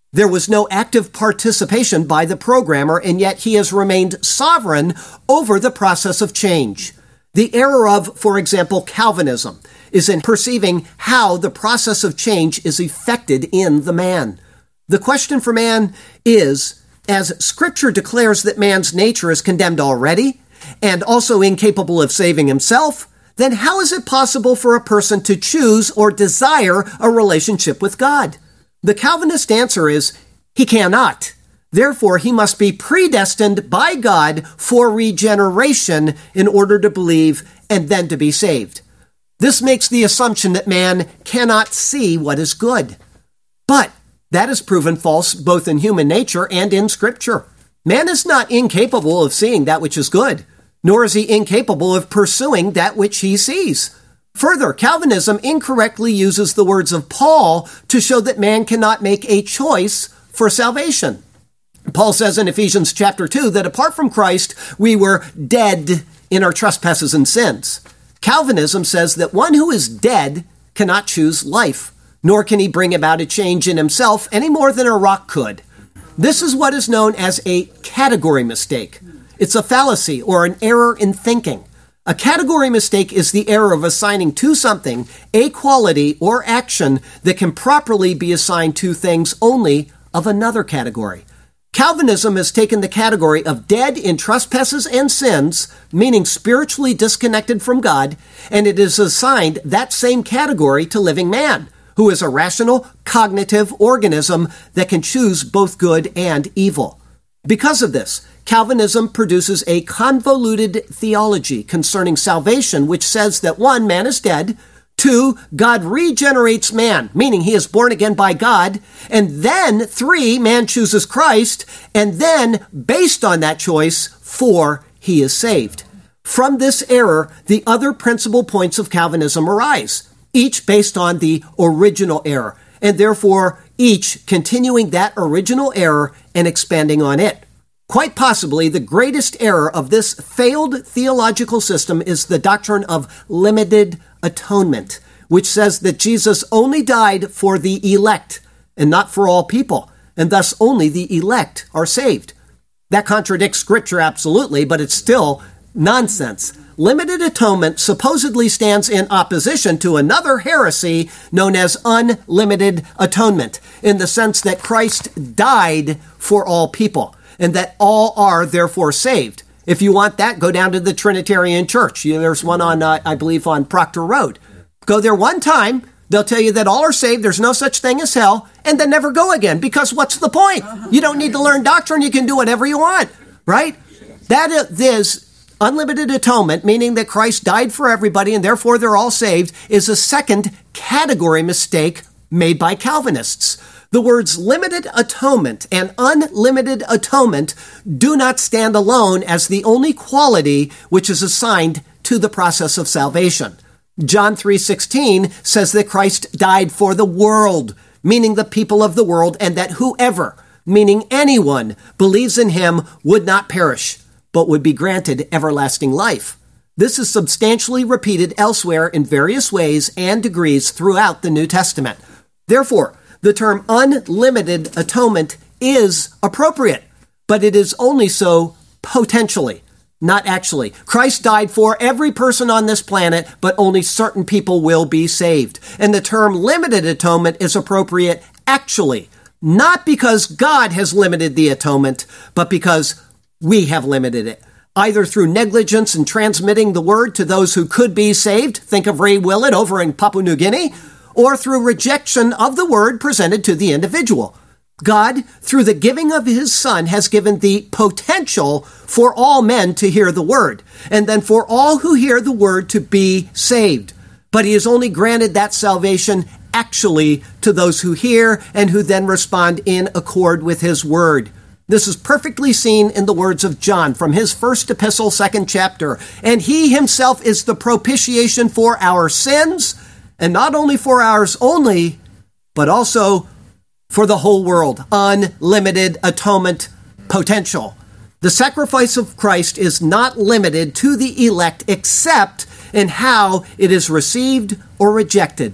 There was no active participation by the programmer, and yet he has remained sovereign over the process of change. The error of, for example, Calvinism is in perceiving how the process of change is effected in the man. The question for man is, as Scripture declares that man's nature is condemned already and also incapable of saving himself, then how is it possible for a person to choose or desire a relationship with God? The Calvinist answer is, he cannot. Therefore, he must be predestined by God for regeneration in order to believe and then to be saved. This makes the assumption that man cannot see what is good. But that is proven false both in human nature and in Scripture. Man is not incapable of seeing that which is good, nor is he incapable of pursuing that which he sees. Further, Calvinism incorrectly uses the words of Paul to show that man cannot make a choice for salvation. Paul says in Ephesians chapter two that apart from Christ, we were dead in our trespasses and sins. Calvinism says that one who is dead cannot choose life, nor can he bring about a change in himself any more than a rock could. This is what is known as a category mistake. It's a fallacy or an error in thinking. A category mistake is the error of assigning to something a quality or action that can properly be assigned to things only of another category. Calvinism has taken the category of dead in trespasses and sins, meaning spiritually disconnected from God, and it has assigned that same category to living man, who is a rational, cognitive organism that can choose both good and evil. Because of this, Calvinism produces a convoluted theology concerning salvation, which says that one, man is dead, two, God regenerates man, meaning he is born again by God, and then three, man chooses Christ, and then, based on that choice, four, he is saved. From this error, the other principal points of Calvinism arise, each based on the original error, and therefore each continuing that original error and expanding on it. Quite possibly, the greatest error of this failed theological system is the doctrine of limited atonement, which says that Jesus only died for the elect and not for all people, and thus only the elect are saved. That contradicts Scripture absolutely, but it's still nonsense. Limited atonement supposedly stands in opposition to another heresy known as unlimited atonement, in the sense that Christ died for all people, and that all are therefore saved. If you want that, go down to the Trinitarian Church. There's one on, uh, I believe, on Proctor Road. Go there one time. They'll tell you that all are saved. There's no such thing as hell, and then never go again. Because what's the point? You don't need to learn doctrine. You can do whatever you want, right? That is unlimited atonement, meaning that Christ died for everybody, and therefore they're all saved, is a second category mistake made by Calvinists. The words limited atonement and unlimited atonement do not stand alone as the only quality which is assigned to the process of salvation. John three sixteen says that Christ died for the world, meaning the people of the world, and that whoever, meaning anyone, believes in him would not perish, but would be granted everlasting life. This is substantially repeated elsewhere in various ways and degrees throughout the New Testament. Therefore, the term unlimited atonement is appropriate, but it is only so potentially, not actually. Christ died for every person on this planet, but only certain people will be saved. And the term limited atonement is appropriate actually, not because God has limited the atonement, but because we have limited it, either through negligence in transmitting the word to those who could be saved, think of Ray Willett over in Papua New Guinea, or through rejection of the word presented to the individual. God, through the giving of his Son, has given the potential for all men to hear the word, and then for all who hear the word to be saved. But he has only granted that salvation actually to those who hear and who then respond in accord with his word. This is perfectly seen in the words of John from his first epistle, second chapter. And he himself is the propitiation for our sins, and not only for ours only, but also for the whole world. Unlimited atonement potential. The sacrifice of Christ is not limited to the elect except in how it is received or rejected.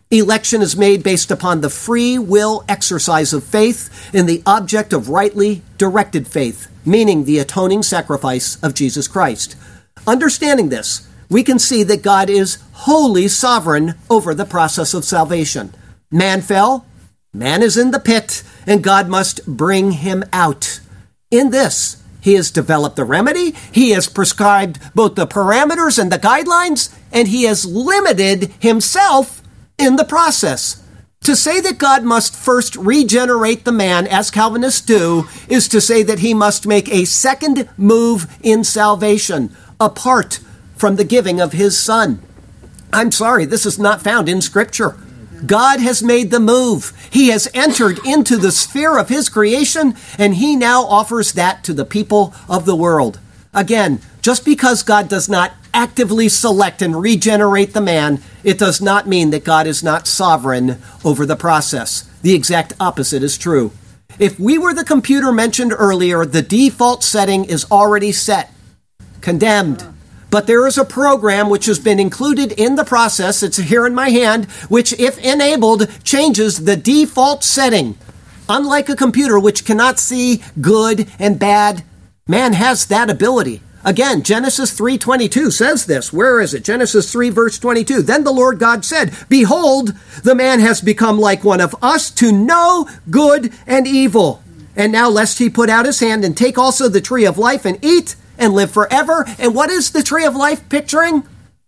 Election is made based upon the free will exercise of faith in the object of rightly directed faith, meaning the atoning sacrifice of Jesus Christ. Understanding this, we can see that God is wholly sovereign over the process of salvation. Man fell, man is in the pit, and God must bring him out. In this, he has developed the remedy, he has prescribed both the parameters and the guidelines, and he has limited himself in the process. To say that God must first regenerate the man, as Calvinists do, is to say that he must make a second move in salvation, apart from the giving of his Son. I'm sorry, this is not found in Scripture. God has made the move. He has entered into the sphere of his creation, and he now offers that to the people of the world. Again, just because God does not actively select and regenerate the man, it does not mean that God is not sovereign over the process. The exact opposite is true. If we were the computer mentioned earlier, the default setting is already set, condemned. But there is a program which has been included in the process, it's here in my hand, which, if enabled, changes the default setting. Unlike a computer which cannot see good and bad, man has that ability. Again, Genesis three twenty-two says this. Where is it? Genesis three, verse twenty-two. Then the Lord God said, Behold, the man has become like one of us to know good and evil. And now lest he put out his hand and take also the tree of life and eat and live forever. And what is the tree of life picturing?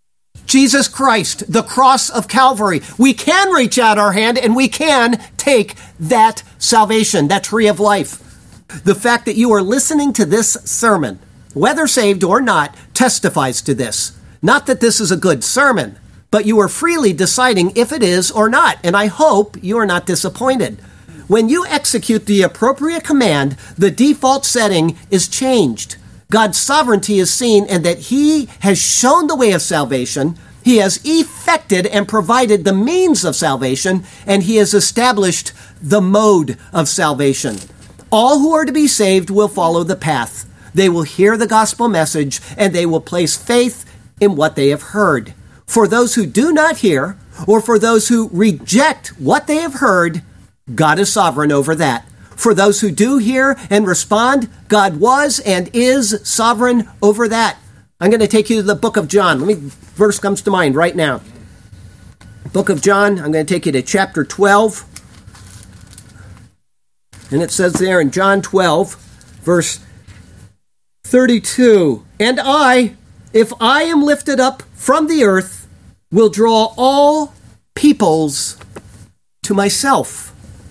Jesus Christ, the cross of Calvary. We can reach out our hand and we can take that salvation, that tree of life. The fact that you are listening to this sermon, whether saved or not, testifies to this. Not that this is a good sermon, but you are freely deciding if it is or not, and I hope you are not disappointed. When you execute the appropriate command, the default setting is changed. God's sovereignty is seen in that he has shown the way of salvation, he has effected and provided the means of salvation, and he has established the mode of salvation. All who are to be saved will follow the path. They will hear the gospel message, and they will place faith in what they have heard. For those who do not hear, or for those who reject what they have heard, God is sovereign over that. For those who do hear and respond, God was and is sovereign over that. I'm going to take you to the book of John. Let me, verse comes to mind right now. Book of John, I'm going to take you to chapter twelve. And it says there in John twelve, verse thirty-two, And I, if I am lifted up from the earth, will draw all peoples to myself.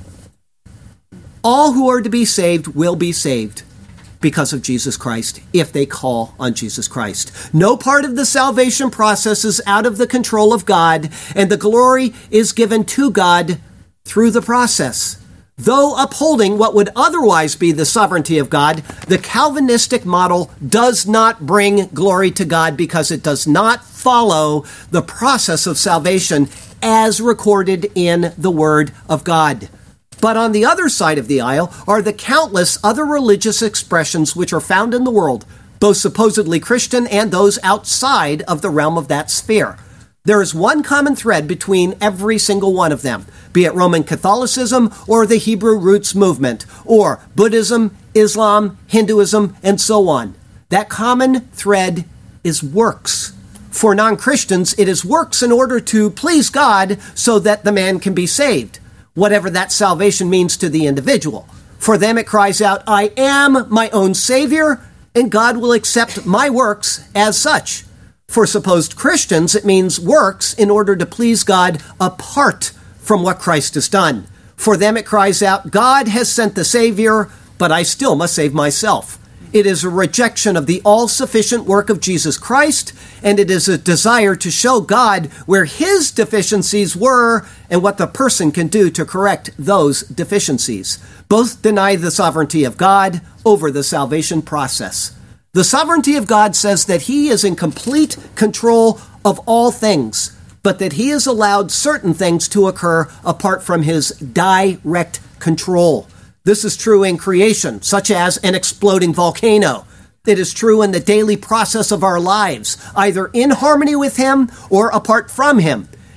All who are to be saved will be saved because of Jesus Christ, if they call on Jesus Christ. No part of the salvation process is out of the control of God, and the glory is given to God through the process. Though upholding what would otherwise be the sovereignty of God, the Calvinistic model does not bring glory to God because it does not follow the process of salvation as recorded in the Word of God. But on the other side of the aisle are the countless other religious expressions which are found in the world, both supposedly Christian and those outside of the realm of that sphere. There is one common thread between every single one of them, be it Roman Catholicism or the Hebrew roots movement, or Buddhism, Islam, Hinduism, and so on. That common thread is works. For non-Christians, it is works in order to please God so that the man can be saved, whatever that salvation means to the individual. For them, it cries out, I am my own Savior, and God will accept my works as such. For supposed Christians, it means works in order to please God apart from what Christ has done. For them, it cries out, God has sent the Savior, but I still must save myself. It is a rejection of the all-sufficient work of Jesus Christ, and it is a desire to show God where his deficiencies were and what the person can do to correct those deficiencies. Both deny the sovereignty of God over the salvation process. The sovereignty of God says that he is in complete control of all things, but that he has allowed certain things to occur apart from his direct control. This is true in creation, such as an exploding volcano. It is true in the daily process of our lives, either in harmony with him or apart from him.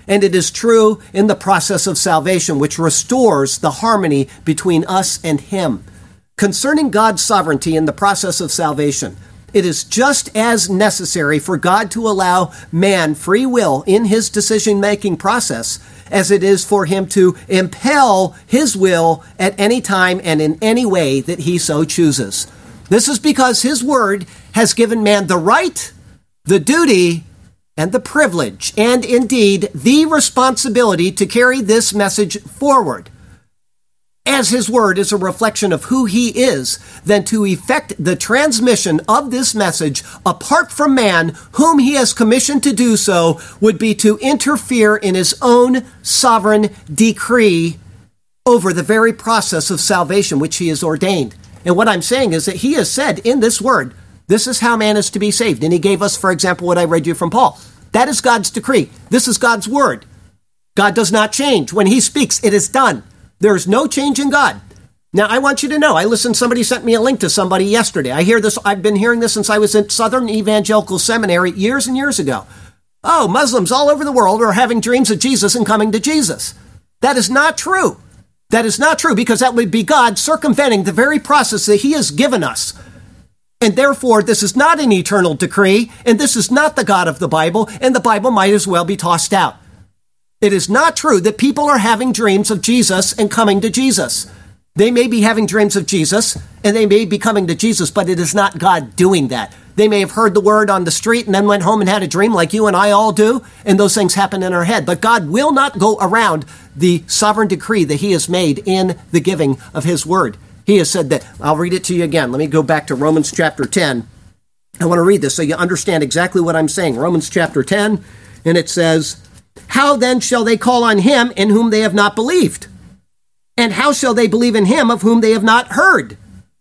and it is true in the process of salvation, which restores the harmony between us and him. Concerning God's sovereignty in the process of salvation, it is just as necessary for God to allow man free will in his decision-making process as it is for him to impel his will at any time and in any way that he so chooses. This is because his word has given man the right, the duty, and the privilege, and indeed the responsibility to carry this message forward. As his word is a reflection of who he is, then to effect the transmission of this message apart from man, whom he has commissioned to do so, would be to interfere in his own sovereign decree over the very process of salvation which he has ordained. And what I'm saying is that he has said in this word, this is how man is to be saved. And he gave us, for example, what I read you from Paul. That is God's decree. This is God's word. God does not change. When he speaks, it is done. There is no change in God. Now, I want you to know, I listened, somebody sent me a link to somebody yesterday. I hear this, I've been hearing this since I was at Southern Evangelical Seminary years and years ago. Oh, Muslims all over the world are having dreams of Jesus and coming to Jesus. That is not true. That is not true, because that would be God circumventing the very process that he has given us. And therefore, this is not an eternal decree, and this is not the God of the Bible, and the Bible might as well be tossed out. It is not true that people are having dreams of Jesus and coming to Jesus. They may be having dreams of Jesus, and they may be coming to Jesus, but it is not God doing that. They may have heard the word on the street and then went home and had a dream like you and I all do, and those things happen in our head. But God will not go around the sovereign decree that he has made in the giving of his word. He has said that, I'll read it to you again. Let me go back to Romans chapter ten. I want to read this so you understand exactly what I'm saying. Romans chapter ten, and it says, how then shall they call on him in whom they have not believed? And how shall they believe in him of whom they have not heard?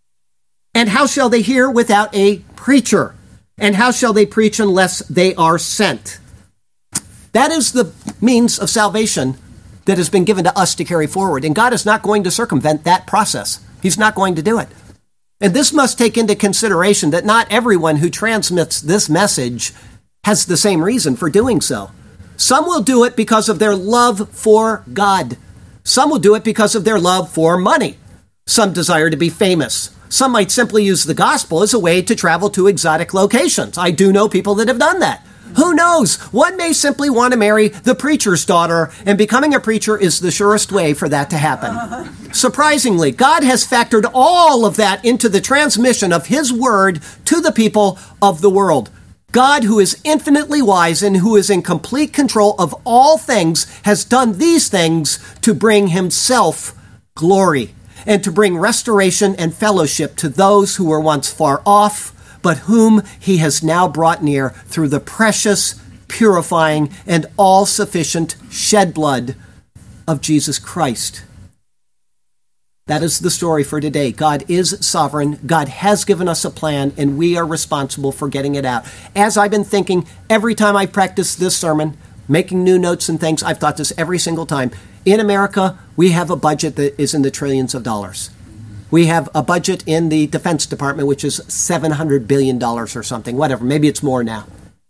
And how shall they hear without a preacher? And how shall they preach unless they are sent? That is the means of salvation that has been given to us to carry forward. And God is not going to circumvent that process. He's not going to do it. And this must take into consideration that not everyone who transmits this message has the same reason for doing so. Some will do it because of their love for God. Some will do it because of their love for money. Some desire to be famous. Some might simply use the gospel as a way to travel to exotic locations. I do know people that have done that. Who knows? One may simply want to marry the preacher's daughter, and becoming a preacher is the surest way for that to happen. Surprisingly, God has factored all of that into the transmission of his word to the people of the world. God, who is infinitely wise and who is in complete control of all things, has done these things to bring himself glory and to bring restoration and fellowship to those who were once far off, but whom he has now brought near through the precious, purifying, and all-sufficient shed blood of Jesus Christ. That is the story for today. God is sovereign. God has given us a plan, and we are responsible for getting it out. As I've been thinking, every time I've practiced this sermon, making new notes and things, I've thought this every single time. In America, we have a budget that is in the trillions of dollars. We have a budget in the Defense Department, which is seven hundred billion dollars or something, whatever. Maybe it's more now.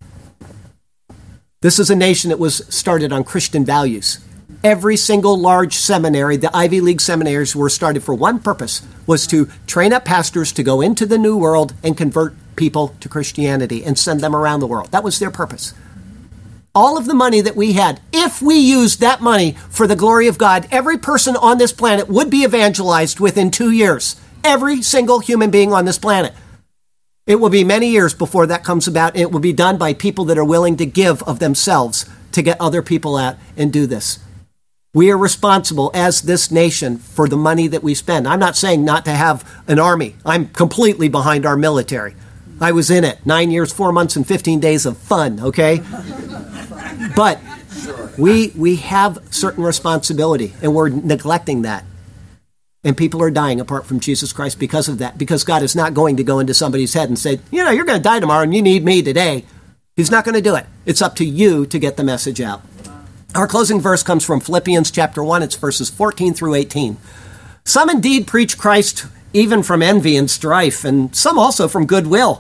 This is a nation that was started on Christian values. Every single large seminary, the Ivy League seminaries, were started for one purpose, was to train up pastors to go into the New World and convert people to Christianity and send them around the world. That was their purpose. All of the money that we had, if we used that money for the glory of God, every person on this planet would be evangelized within two years. Every single human being on this planet. It will be many years before that comes about, and it will be done by people that are willing to give of themselves to get other people out and do this. We are responsible as this nation for the money that we spend. I'm not saying not to have an army. I'm completely behind our military. I was in it. Nine years, four months, and fifteen days of fun, okay? But we we have certain responsibility, and we're neglecting that. And people are dying apart from Jesus Christ because of that, because God is not going to go into somebody's head and say, you know, you're going to die tomorrow and you need me today. He's not going to do it. It's up to you to get the message out. Our closing verse comes from Philippians chapter one. It's verses fourteen through eighteen. Some indeed preach Christ even from envy and strife, and some also from goodwill.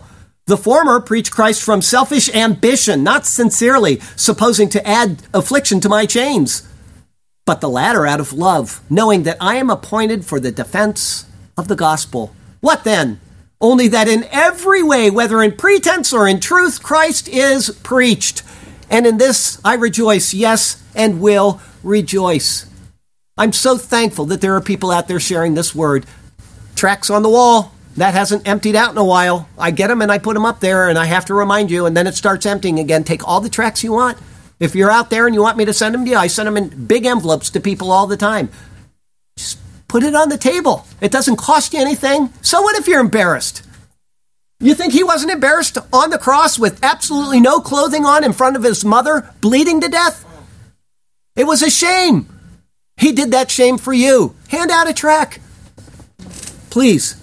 The former preach Christ from selfish ambition, not sincerely, supposing to add affliction to my chains. But the latter out of love, knowing that I am appointed for the defense of the gospel. What then? Only that in every way, whether in pretense or in truth, Christ is preached. And in this I rejoice, yes, and will rejoice. I'm so thankful that there are people out there sharing this word. Tracts on the wall. That hasn't emptied out in a while. I get them and I put them up there and I have to remind you, and then it starts emptying again. Take all the tracts you want. If you're out there and you want me to send them to you, I send them in big envelopes to people all the time. Just put it on the table. It doesn't cost you anything. So what if you're embarrassed? You think he wasn't embarrassed on the cross with absolutely no clothing on in front of his mother, bleeding to death? It was a shame. He did that shame for you. Hand out a tract. Please.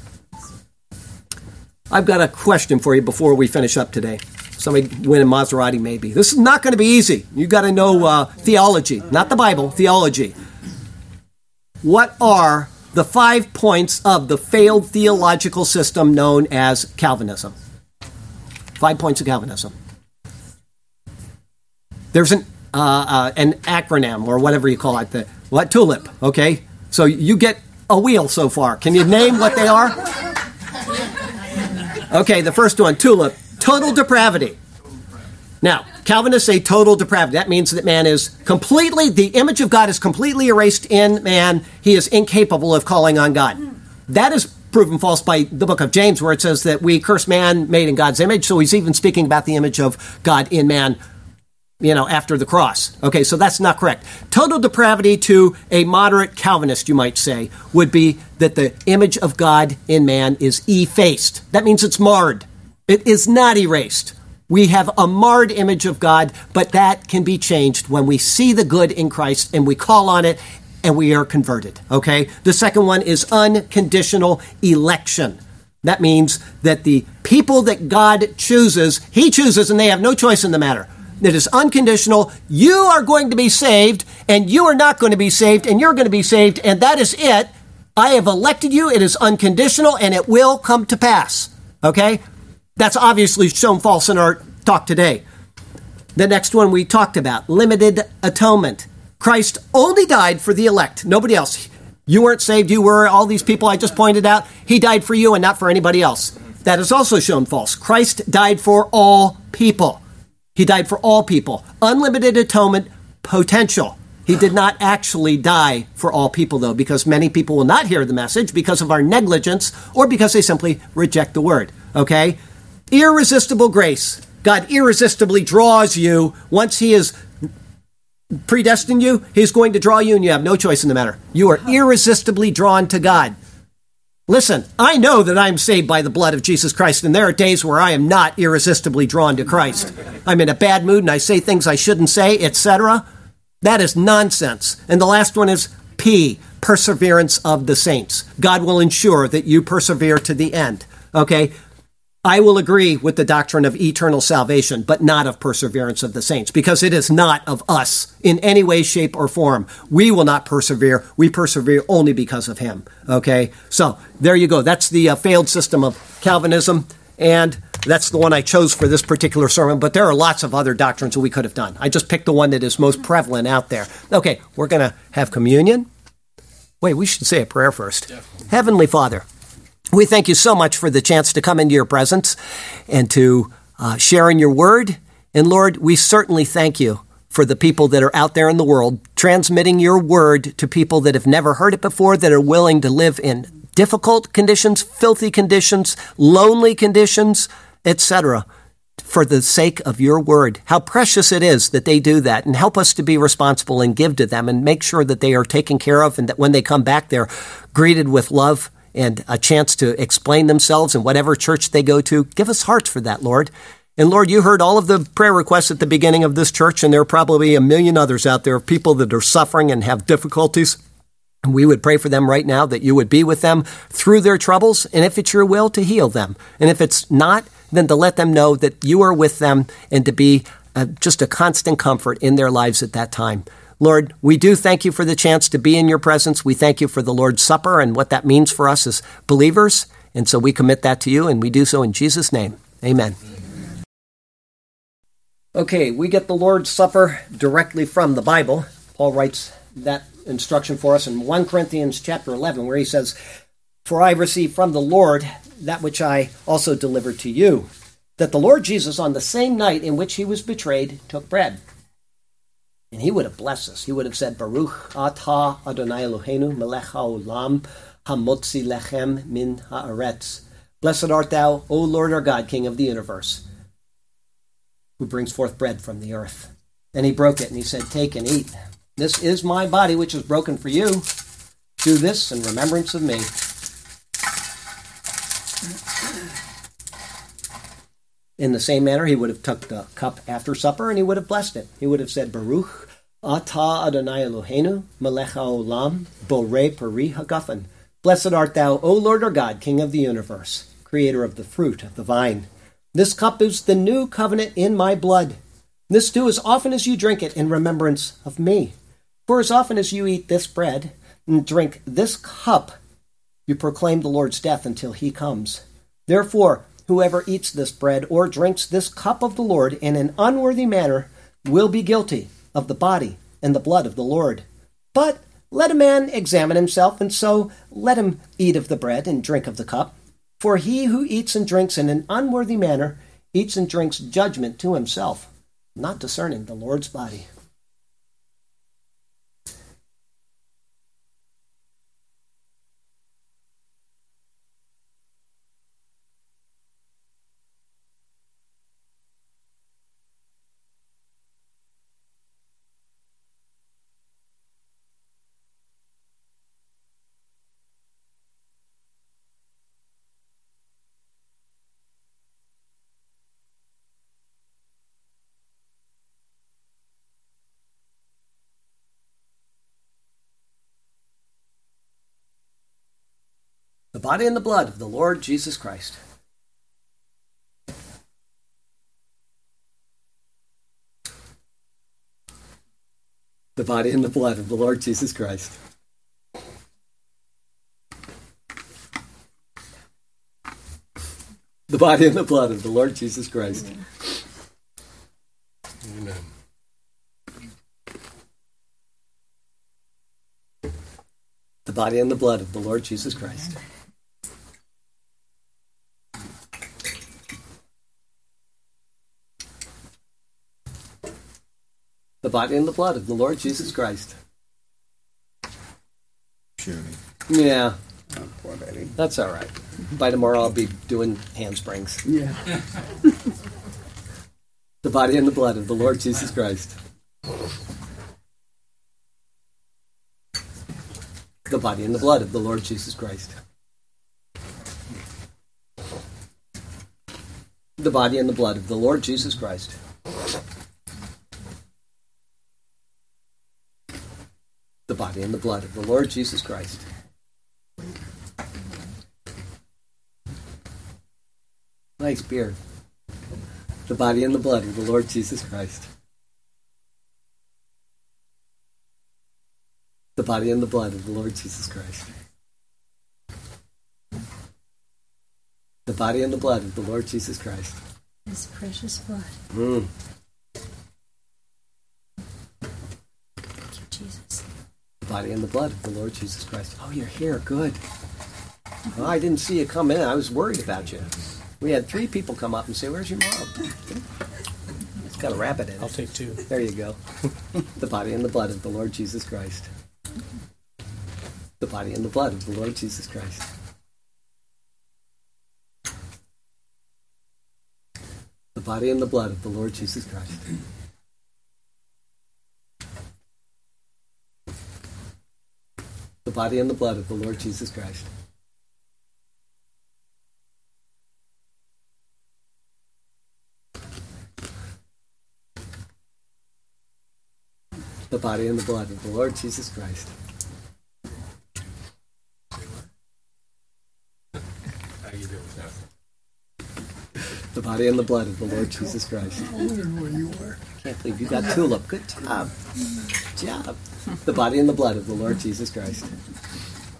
I've got a question for you before we finish up today. Somebody win a Maserati maybe. This is not going to be easy. You've got to know uh, theology, not the Bible, theology. What are the five points of the failed theological system known as Calvinism? Five points of Calvinism. There's an uh, uh, an acronym or whatever you call it. The, what? TULIP, okay? So you get a wheel so far. Can you name what they are? Okay, the first one, TULIP, total depravity. Now, Calvinists say total depravity. That means that man is completely, the image of God is completely erased in man. He is incapable of calling on God. That is proven false by the book of James, where it says that we curse man made in God's image. So he's even speaking about the image of God in man, you know, after the cross. Okay, so that's not correct. Total depravity to a moderate Calvinist, you might say, would be that the image of God in man is effaced. That means it's marred. It is not erased. We have a marred image of God, but that can be changed when we see the good in Christ and we call on it and we are converted, okay? The second one is unconditional election. That means that the people that God chooses, he chooses and they have no choice in the matter. It is unconditional. You are going to be saved and you are not going to be saved and you're going to be saved and that is it. I have elected you. It is unconditional and it will come to pass, okay? That's obviously shown false in our talk today. The next one we talked about, limited atonement. Christ only died for the elect, nobody else. You weren't saved, you were, all these people I just pointed out. He died for you and not for anybody else. That is also shown false. Christ died for all people. He died for all people. Unlimited atonement potential. He did not actually die for all people, though, because many people will not hear the message because of our negligence or because they simply reject the word, okay? Irresistible grace. God irresistibly draws you. Once he has predestined you, he's going to draw you and you have no choice in the matter. You are irresistibly drawn to God. Listen, I know that I'm saved by the blood of Jesus Christ, and there are days where I am not irresistibly drawn to Christ. I'm in a bad mood and I say things I shouldn't say, et cetera. That is nonsense. And the last one is P, perseverance of the saints. God will ensure that you persevere to the end, okay? I will agree with the doctrine of eternal salvation, but not of perseverance of the saints, because it is not of us in any way, shape, or form. We will not persevere. We persevere only because of him, okay? So there you go. That's the uh, failed system of Calvinism, and that's the one I chose for this particular sermon, but there are lots of other doctrines that we could have done. I just picked the one that is most prevalent out there. Okay, we're going to have communion. Wait, we should say a prayer first. Definitely. Heavenly Father, we thank you so much for the chance to come into your presence and to uh, share in your word. And Lord, we certainly thank you for the people that are out there in the world transmitting your word to people that have never heard it before, that are willing to live in difficult conditions, filthy conditions, lonely conditions, et cetera, for the sake of your word. How precious it is that they do that, and help us to be responsible and give to them and make sure that they are taken care of and that when they come back, they're greeted with love and a chance to explain themselves in whatever church they go to. Give us hearts for that, Lord. And Lord, you heard all of the prayer requests at the beginning of this church, and there are probably a million others out there of people that are suffering and have difficulties. And we would pray for them right now that you would be with them through their troubles, and if it's your will, to heal them. And if it's not, then to let them know that you are with them and to be uh, just a constant comfort in their lives at that time. Lord, we do thank you for the chance to be in your presence. We thank you for the Lord's Supper and what that means for us as believers. And so we commit that to you, and we do so in Jesus' name. Amen. Okay, we get the Lord's Supper directly from the Bible. Paul writes that instruction for us in First Corinthians chapter eleven, where he says, "For I received from the Lord that which I also delivered to you, that the Lord Jesus, on the same night in which he was betrayed, took bread. And he would have blessed us. He would have said, Baruch atah Adonai Eloheinu melech haolam hamotzi lechem min haaretz. Blessed art thou, O Lord our God, King of the universe, who brings forth bread from the earth." And he broke it, and he said, "Take and eat. This is my body, which is broken for you. Do this in remembrance of me." In the same manner, he would have took the cup after supper, and he would have blessed it. He would have said, Baruch atah Adonai Eloheinu melech haolam borei peri hagafen. Blessed art thou, O Lord our God, King of the universe, creator of the fruit of the vine. This cup is the new covenant in my blood. This do as often as you drink it in remembrance of me. For as often as you eat this bread and drink this cup, you proclaim the Lord's death until he comes. Therefore, whoever eats this bread or drinks this cup of the Lord in an unworthy manner will be guilty of the body and the blood of the Lord. But let a man examine himself, and so let him eat of the bread and drink of the cup. For he who eats and drinks in an unworthy manner eats and drinks judgment to himself, not discerning the Lord's body. The body and the blood of the Lord Jesus Christ. The body and the blood of the Lord Jesus Christ. The body and the blood of the Lord Jesus Christ. Amen. The body and the blood of the Lord Jesus Christ. The body and the blood of the Lord Jesus Christ.
Shooting.
Yeah.
Oh, poor Betty.
That's all right. By tomorrow I'll be doing handsprings.
Yeah.
The body and the blood of the Lord Jesus Christ. The body and the blood of the Lord Jesus Christ. The body and the blood of the Lord Jesus Christ. The body and the blood of the Lord Jesus Christ. Nice beard. The body and the blood of the Lord Jesus Christ. The body and the blood of the Lord Jesus Christ. The body and the blood of the Lord Jesus Christ.
His precious blood.
Mm.
Thank you, Jesus.
The body and the blood of the Lord Jesus Christ. Oh, you're here. Good. Well, I didn't see you come in. I was worried about you. We had three people come up and say, "Where's your mom?" It's got a rabbit in it.
I'll take two.
There you go. The body and the blood of the Lord Jesus Christ. The body and the blood of the Lord Jesus Christ. The body and the blood of the Lord Jesus Christ. The body and the blood of the Lord Jesus Christ. The body and the blood of the Lord Jesus Christ.
How you doing, Seth?
The body and the blood of the Lord Jesus Christ.
I wondered where you were.
Can't believe you got tulip. Good job. Good job. The body and the blood of the Lord Jesus Christ.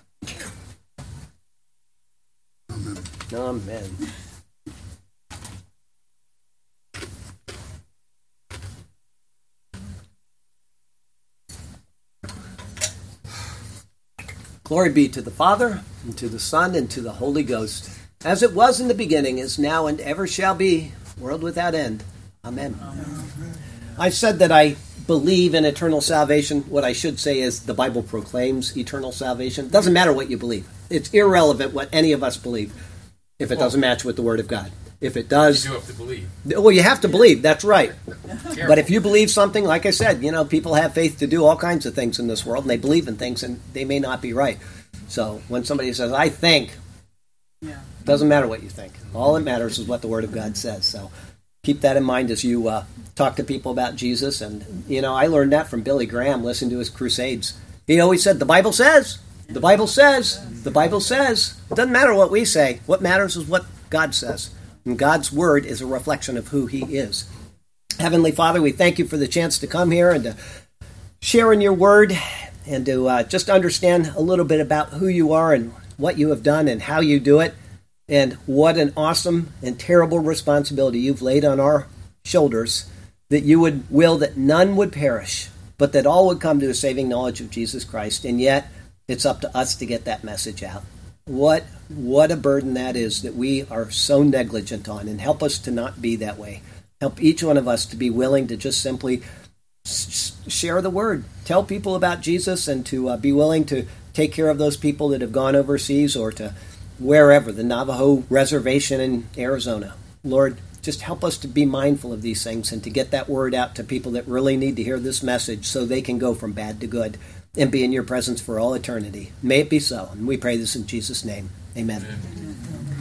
Amen. Glory be to the Father, and to the Son, and to the Holy Ghost, as it was in the beginning, is now, and ever shall be, world without end. Amen. Amen. I said that I believe in eternal salvation. What I should say is the Bible proclaims eternal salvation. It doesn't matter what you believe. It's irrelevant what any of us believe if it doesn't match with the Word of God. If it does...
You do have to believe.
Well, you have to believe. That's right. But if you believe something, like I said, you know, people have faith to do all kinds of things in this world, and they believe in things, and they may not be right. So when somebody says, I think, it doesn't matter what you think. All that matters is what the Word of God says. So keep that in mind as you uh, talk to people about Jesus. And, you know, I learned that from Billy Graham, listening to his crusades. He always said, the Bible says, the Bible says, the Bible says. It doesn't matter what we say. What matters is what God says. And God's Word is a reflection of who He is. Heavenly Father, we thank you for the chance to come here and to share in your Word and to uh, just understand a little bit about who you are and what you have done and how you do it. And what an awesome and terrible responsibility you've laid on our shoulders, that you would will that none would perish, but that all would come to a saving knowledge of Jesus Christ. And yet, it's up to us to get that message out. What what a burden that is that we are so negligent on, and help us to not be that way. Help each one of us to be willing to just simply s- share the word, tell people about Jesus, and to uh, be willing to take care of those people that have gone overseas or to wherever, the Navajo reservation in Arizona. Lord, just help us to be mindful of these things and to get that word out to people that really need to hear this message so they can go from bad to good and be in your presence for all eternity. May it be so. And we pray this in Jesus' name. Amen. Amen.